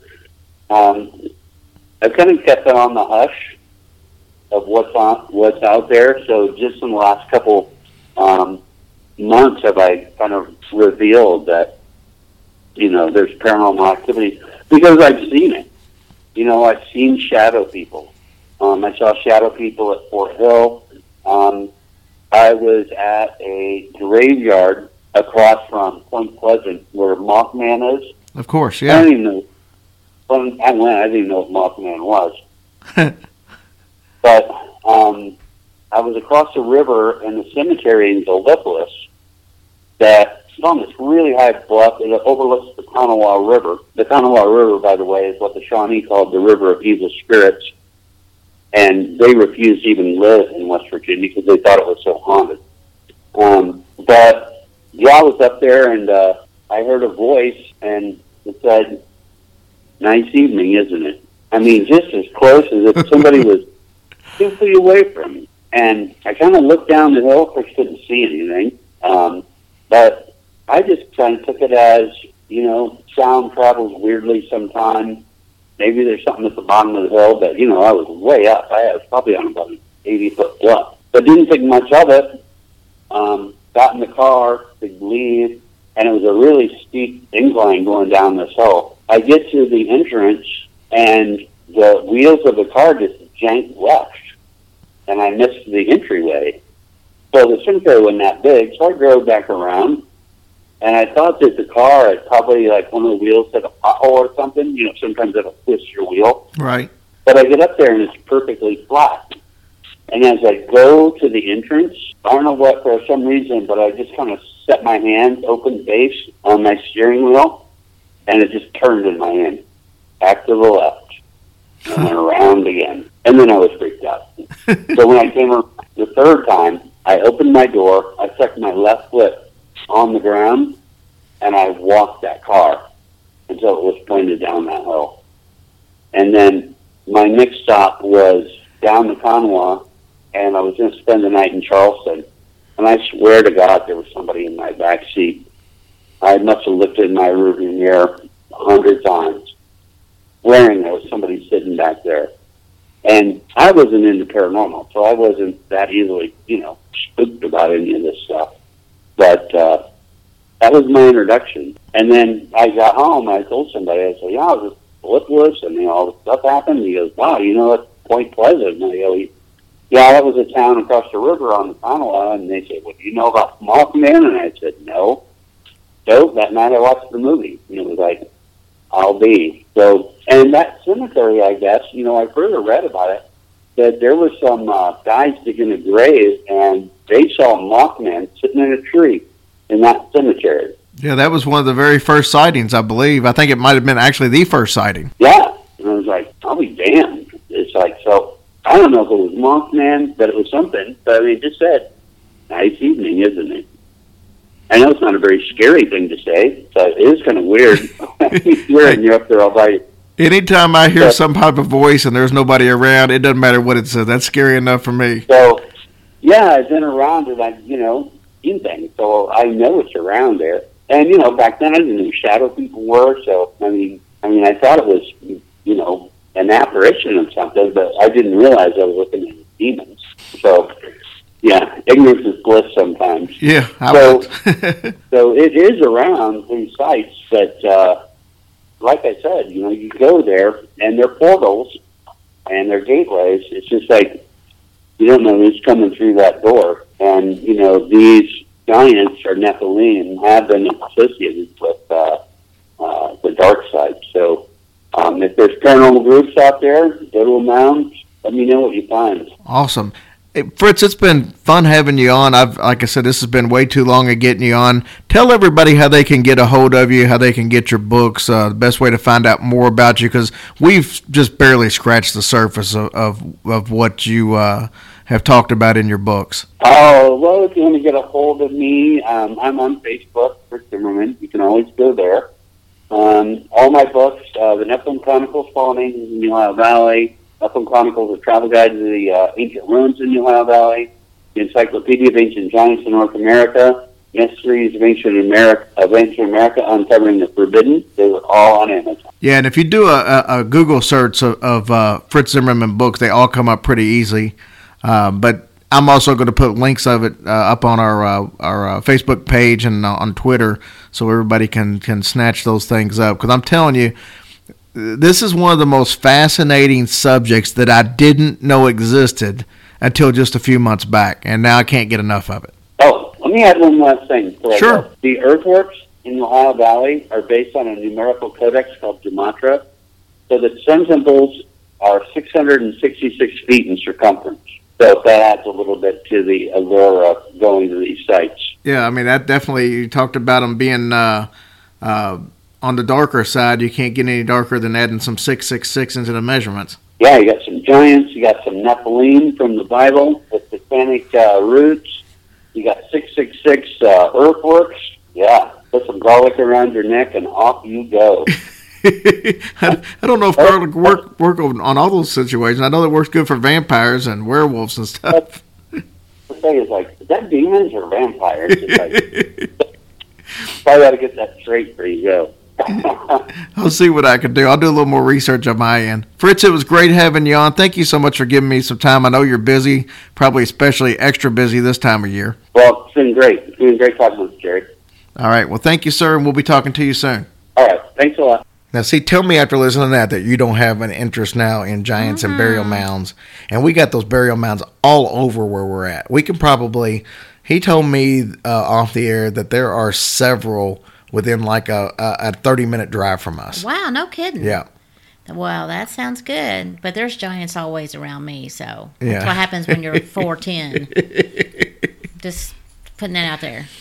um, I've kind of kept it on the hush of what's on, what's out there. So just in the last couple um, months have I kind of revealed that, you know, there's paranormal activity because I've seen it. You know, I've seen shadow people. Um, I saw shadow people at Fort Hill. Um, I was at a graveyard across from Point Pleasant where Mothman is. Of course, yeah. I didn't even know. When I went, I didn't know what Mothman was. But um, I was across the river in the cemetery in Gallipolis that it's on this really high bluff. It overlooks the Kanawha River. The Kanawha River, by the way, is what the Shawnee called the River of Evil Spirits. And they refused to even live in West Virginia because they thought it was so haunted. Um, but, yeah, I was up there, and uh, I heard a voice, and it said, "Nice evening, isn't it?" I mean, just as close as if somebody was two feet away from me. And I kind of looked down the hill, of course, couldn't see anything. Um, but I just kind of took it as, you know, sound travels weirdly sometimes. Maybe there's something at the bottom of the hill, but, you know, I was way up. I was probably on about an eighty-foot bluff. But didn't think much of it. Um, got in the car to leave, and it was a really steep incline going down this hill. I get to the entrance, and the wheels of the car just janked left, and I missed the entryway. So the cemetery wasn't that big, so I drove back around, And I thought that the car had probably, like, one of the wheels had a pothole or something. You know, sometimes it'll twist your wheel. Right. But I get up there, and it's perfectly flat. And as I go to the entrance, I don't know what, for some reason, but I just kind of set my hands open base on my steering wheel, and it just turned in my hand, back to the left, and then around again. And then I was freaked out. So when I came around the third time, I opened my door, I stuck my left foot on the ground, and I walked that car until it was pointed down that hill. And then my next stop was down the Conwa, and I was going to spend the night in Charleston. And I swear to God, there was somebody in my back seat. I must have looked in my rearview mirror a hundred times, swearing there was somebody sitting back there. And I wasn't into paranormal, so I wasn't that easily, you know, spooked about any of this stuff. But uh, that was my introduction. And then I got home, and I told somebody, I said, yeah, I was at Philippolis, and you know, all this stuff happened. And he goes, wow, you know, that's Point Pleasant. And I go, yeah, that was a town across the river on the Kanawha. And they said, well, do you know about Mothman? And I said, no. So that night I watched the movie, and it was like, I'll be. So, and that cemetery, I guess, you know, I further read about it, that there was some uh, guys digging a grave, and they saw Mothman sitting in a tree in that cemetery. Yeah, that was one of the very first sightings, I believe. I think it might have been actually the first sighting. Yeah. And I was like, I'll be damned. It's like, so, I don't know if it was Mothman, but it was something. But I mean, it just said, nice evening, isn't it? I know it's not a very scary thing to say, so it is kind of weird. Weird, and you're up there all by. Anytime I hear so, some type of voice and there's nobody around, it doesn't matter what it says. That's scary enough for me. So, yeah, I've been around and I, you know, seen things, so I know it's around there. And you know, back then I didn't know who shadow people were, so I mean, I mean, I thought it was, you know, an apparition of something, but I didn't realize I was looking at demons. So. Yeah, ignorance is bliss sometimes. Yeah, I so so it is around these sites, but uh, like I said, you know, you go there and they're portals and they're gateways. It's just like you don't know who's coming through that door, and you know these giants or Nephilim have been associated with uh, uh, the dark side. So um, if there's paranormal groups out there, go to a mound. Let me know what you find. Awesome. Hey, Fritz, it's been fun having you on. I've, like I said, this has been way too long of getting you on. Tell everybody how they can get a hold of you, how they can get your books, uh, the best way to find out more about you, because we've just barely scratched the surface of of, of what you uh, have talked about in your books. Oh, well, if you want to get a hold of me, um, I'm on Facebook, Fritz Zimmerman. You can always go there. Um, all my books, uh, the Nephilim Chronicles, Fallen Angels in the Ohio Valley, Nephilim Chronicles, a travel guide to the uh, ancient ruins in the Ohio Valley, the Encyclopedia of Ancient Giants in North America, Mysteries of Ancient America, of Ancient America, Uncovering the Forbidden. They were all on Amazon. Yeah, and if you do a, a, a Google search of, of uh, Fritz Zimmerman books, they all come up pretty easy. Uh, but I'm also going to put links of it uh, up on our uh, our uh, Facebook page and uh, on Twitter, so everybody can can snatch those things up. Because I'm telling you, this is one of the most fascinating subjects that I didn't know existed until just a few months back, and now I can't get enough of it. Oh, let me add one last thing. Sure. The earthworks in the Ohio Valley are based on a numerical codex called Gematria, so the sun temples are six hundred sixty-six feet in circumference. So that adds a little bit to the allure of going to these sites. Yeah, I mean, that definitely, you talked about them being uh, uh, on the darker side. You can't get any darker than adding some six six six into the measurements. Yeah, you got some giants. You got some Nephilim from the Bible with Hispanic uh, roots. You got six six six uh, earthworks. Yeah, put some garlic around your neck and off you go. I, I don't know if garlic work work on all those situations. I know it works good for vampires and werewolves and stuff. The thing is, like, is that demons or vampires? It's like, probably got to get that straight before you go. I'll see what I can do. I'll do a little more research on my end. Fritz, it was great having you on. Thank you so much for giving me some time. I know you're busy, probably especially extra busy this time of year. Well, it's been great. It's been great talking with you, Jerry. All right. Well, thank you, sir, and we'll be talking to you soon. All right. Thanks a lot. Now, see, tell me after listening to that that you don't have an interest now in giants mm-hmm. and burial mounds. And we got those burial mounds all over where we're at. We can probably he told me uh, off the air that there are several within like a, a, a thirty minute drive from us. Wow, no kidding. Yeah. Well, that sounds good. But there's giants always around me, so Yeah. that's what happens when you're four ten. Just putting that out there.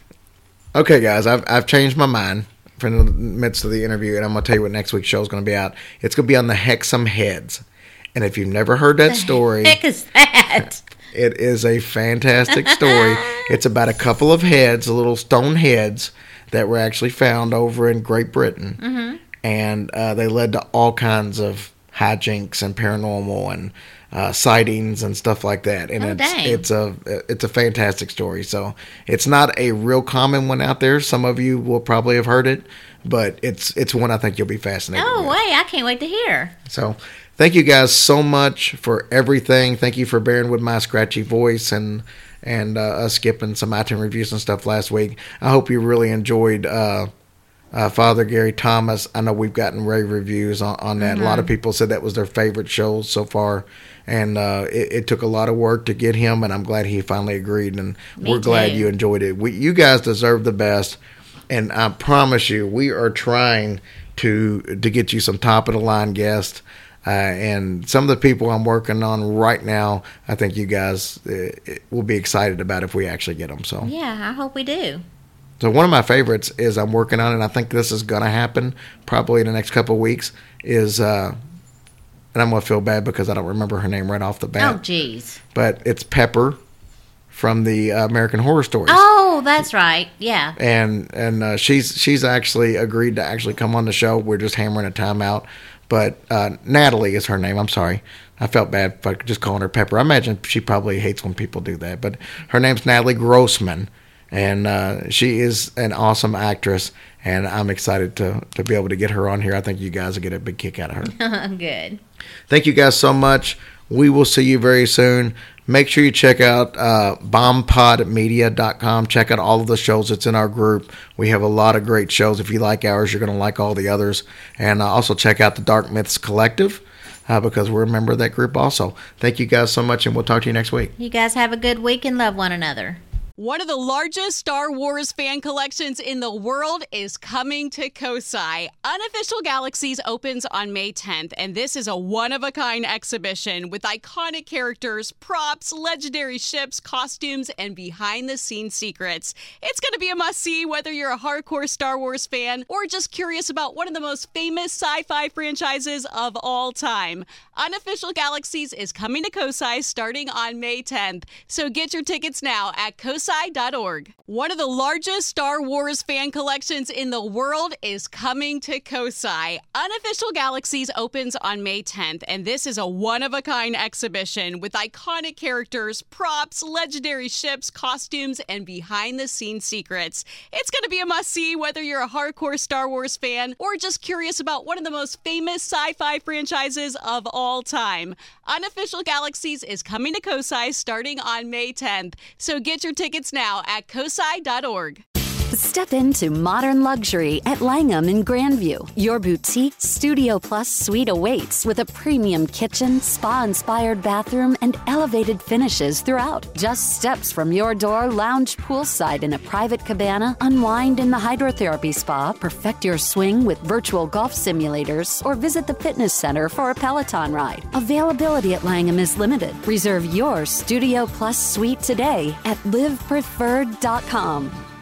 Okay, guys, I've I've changed my mind for the midst of the interview, and I'm going to tell you what next week's show is going to be out. It's going to be on the Hexham Heads. And if you've never heard that story, The heck is that? it is a fantastic story. It's about a couple of heads, little stone heads, that were actually found over in Great Britain. Mm-hmm. And uh, they led to all kinds of hijinks and paranormal and uh, sightings and stuff like that. And Oh, it's dang. it's a it's a fantastic story. So it's not a real common one out there. Some of you will probably have heard it, but it's it's one I think you'll be fascinated Oh, with. wait, I can't wait to hear. So thank you guys so much for everything. Thank you for bearing with my scratchy voice and and uh, us skipping some iTunes reviews and stuff last week. I hope you really enjoyed uh, uh, Father Gary Thomas. I know we've gotten rave reviews on, on that. Mm-hmm. A lot of people said that was their favorite show so far. And uh, it, it took a lot of work to get him, and I'm glad he finally agreed. And Me we're glad too. you enjoyed it. We, you guys deserve the best. And I promise you, we are trying to to get you some top of the line guests. Uh, and some of the people I'm working on right now, I think you guys uh, will be excited about if we actually get them. So, Yeah, I hope we do. so one of my favorites is I'm working on, and I think this is going to happen probably in the next couple of weeks. Is uh, and I'm going to feel bad because I don't remember her name right off the Oh, bat. jeez. But it's Pepper from the uh, American Horror Stories. Oh, that's right. Yeah. and and uh, she's she's actually agreed to actually come on the show. We're just hammering a time out. But uh, Natalie is her name. I'm sorry. I felt bad for just calling her Pepper. I imagine she probably hates when people do that. But her name's Natalie Grossman, and uh, she is an awesome actress, and I'm excited to, to be able to get her on here. I think you guys will get a big kick out of her. Good. Thank you guys so much. We will see you very soon. Make sure you check out uh, bomb pod media dot com. Check out all of the shows that's in our group. We have a lot of great shows. If you like ours, you're going to like all the others. And uh, also check out the Dark Myths Collective uh, because we're a member of that group also. Thank you guys so much, and we'll talk to you next week. You guys have a good week and love one another. One of the largest Star Wars fan collections in the world is coming to Kosai. Unofficial Galaxies opens on May tenth, and this is a one-of-a-kind exhibition with iconic characters, props, legendary ships, costumes, and behind-the-scenes secrets. It's going to be a must-see whether you're a hardcore Star Wars fan or just curious about one of the most famous sci-fi franchises of all time. Unofficial Galaxies is coming to Kosai starting on May tenth, so get your tickets now at kosai dot org. One of the largest Star Wars fan collections in the world is coming to Kosai. Unofficial Galaxies opens on May tenth, and this is a one-of-a-kind exhibition with iconic characters, props, legendary ships, costumes, and behind-the-scenes secrets. It's going to be a must-see whether you're a hardcore Star Wars fan or just curious about one of the most famous sci-fi franchises of all time. Unofficial Galaxies is coming to Kosai starting on May tenth, so get your tickets now at kosai dot org. Step into modern luxury at Langham in Grandview. Your boutique Studio Plus suite awaits with a premium kitchen, spa-inspired bathroom, and elevated finishes throughout. Just steps from your door, lounge poolside in a private cabana, unwind in the hydrotherapy spa, perfect your swing with virtual golf simulators, or visit the fitness center for a Peloton ride. Availability at Langham is limited. Reserve your Studio Plus suite today at live preferred dot com.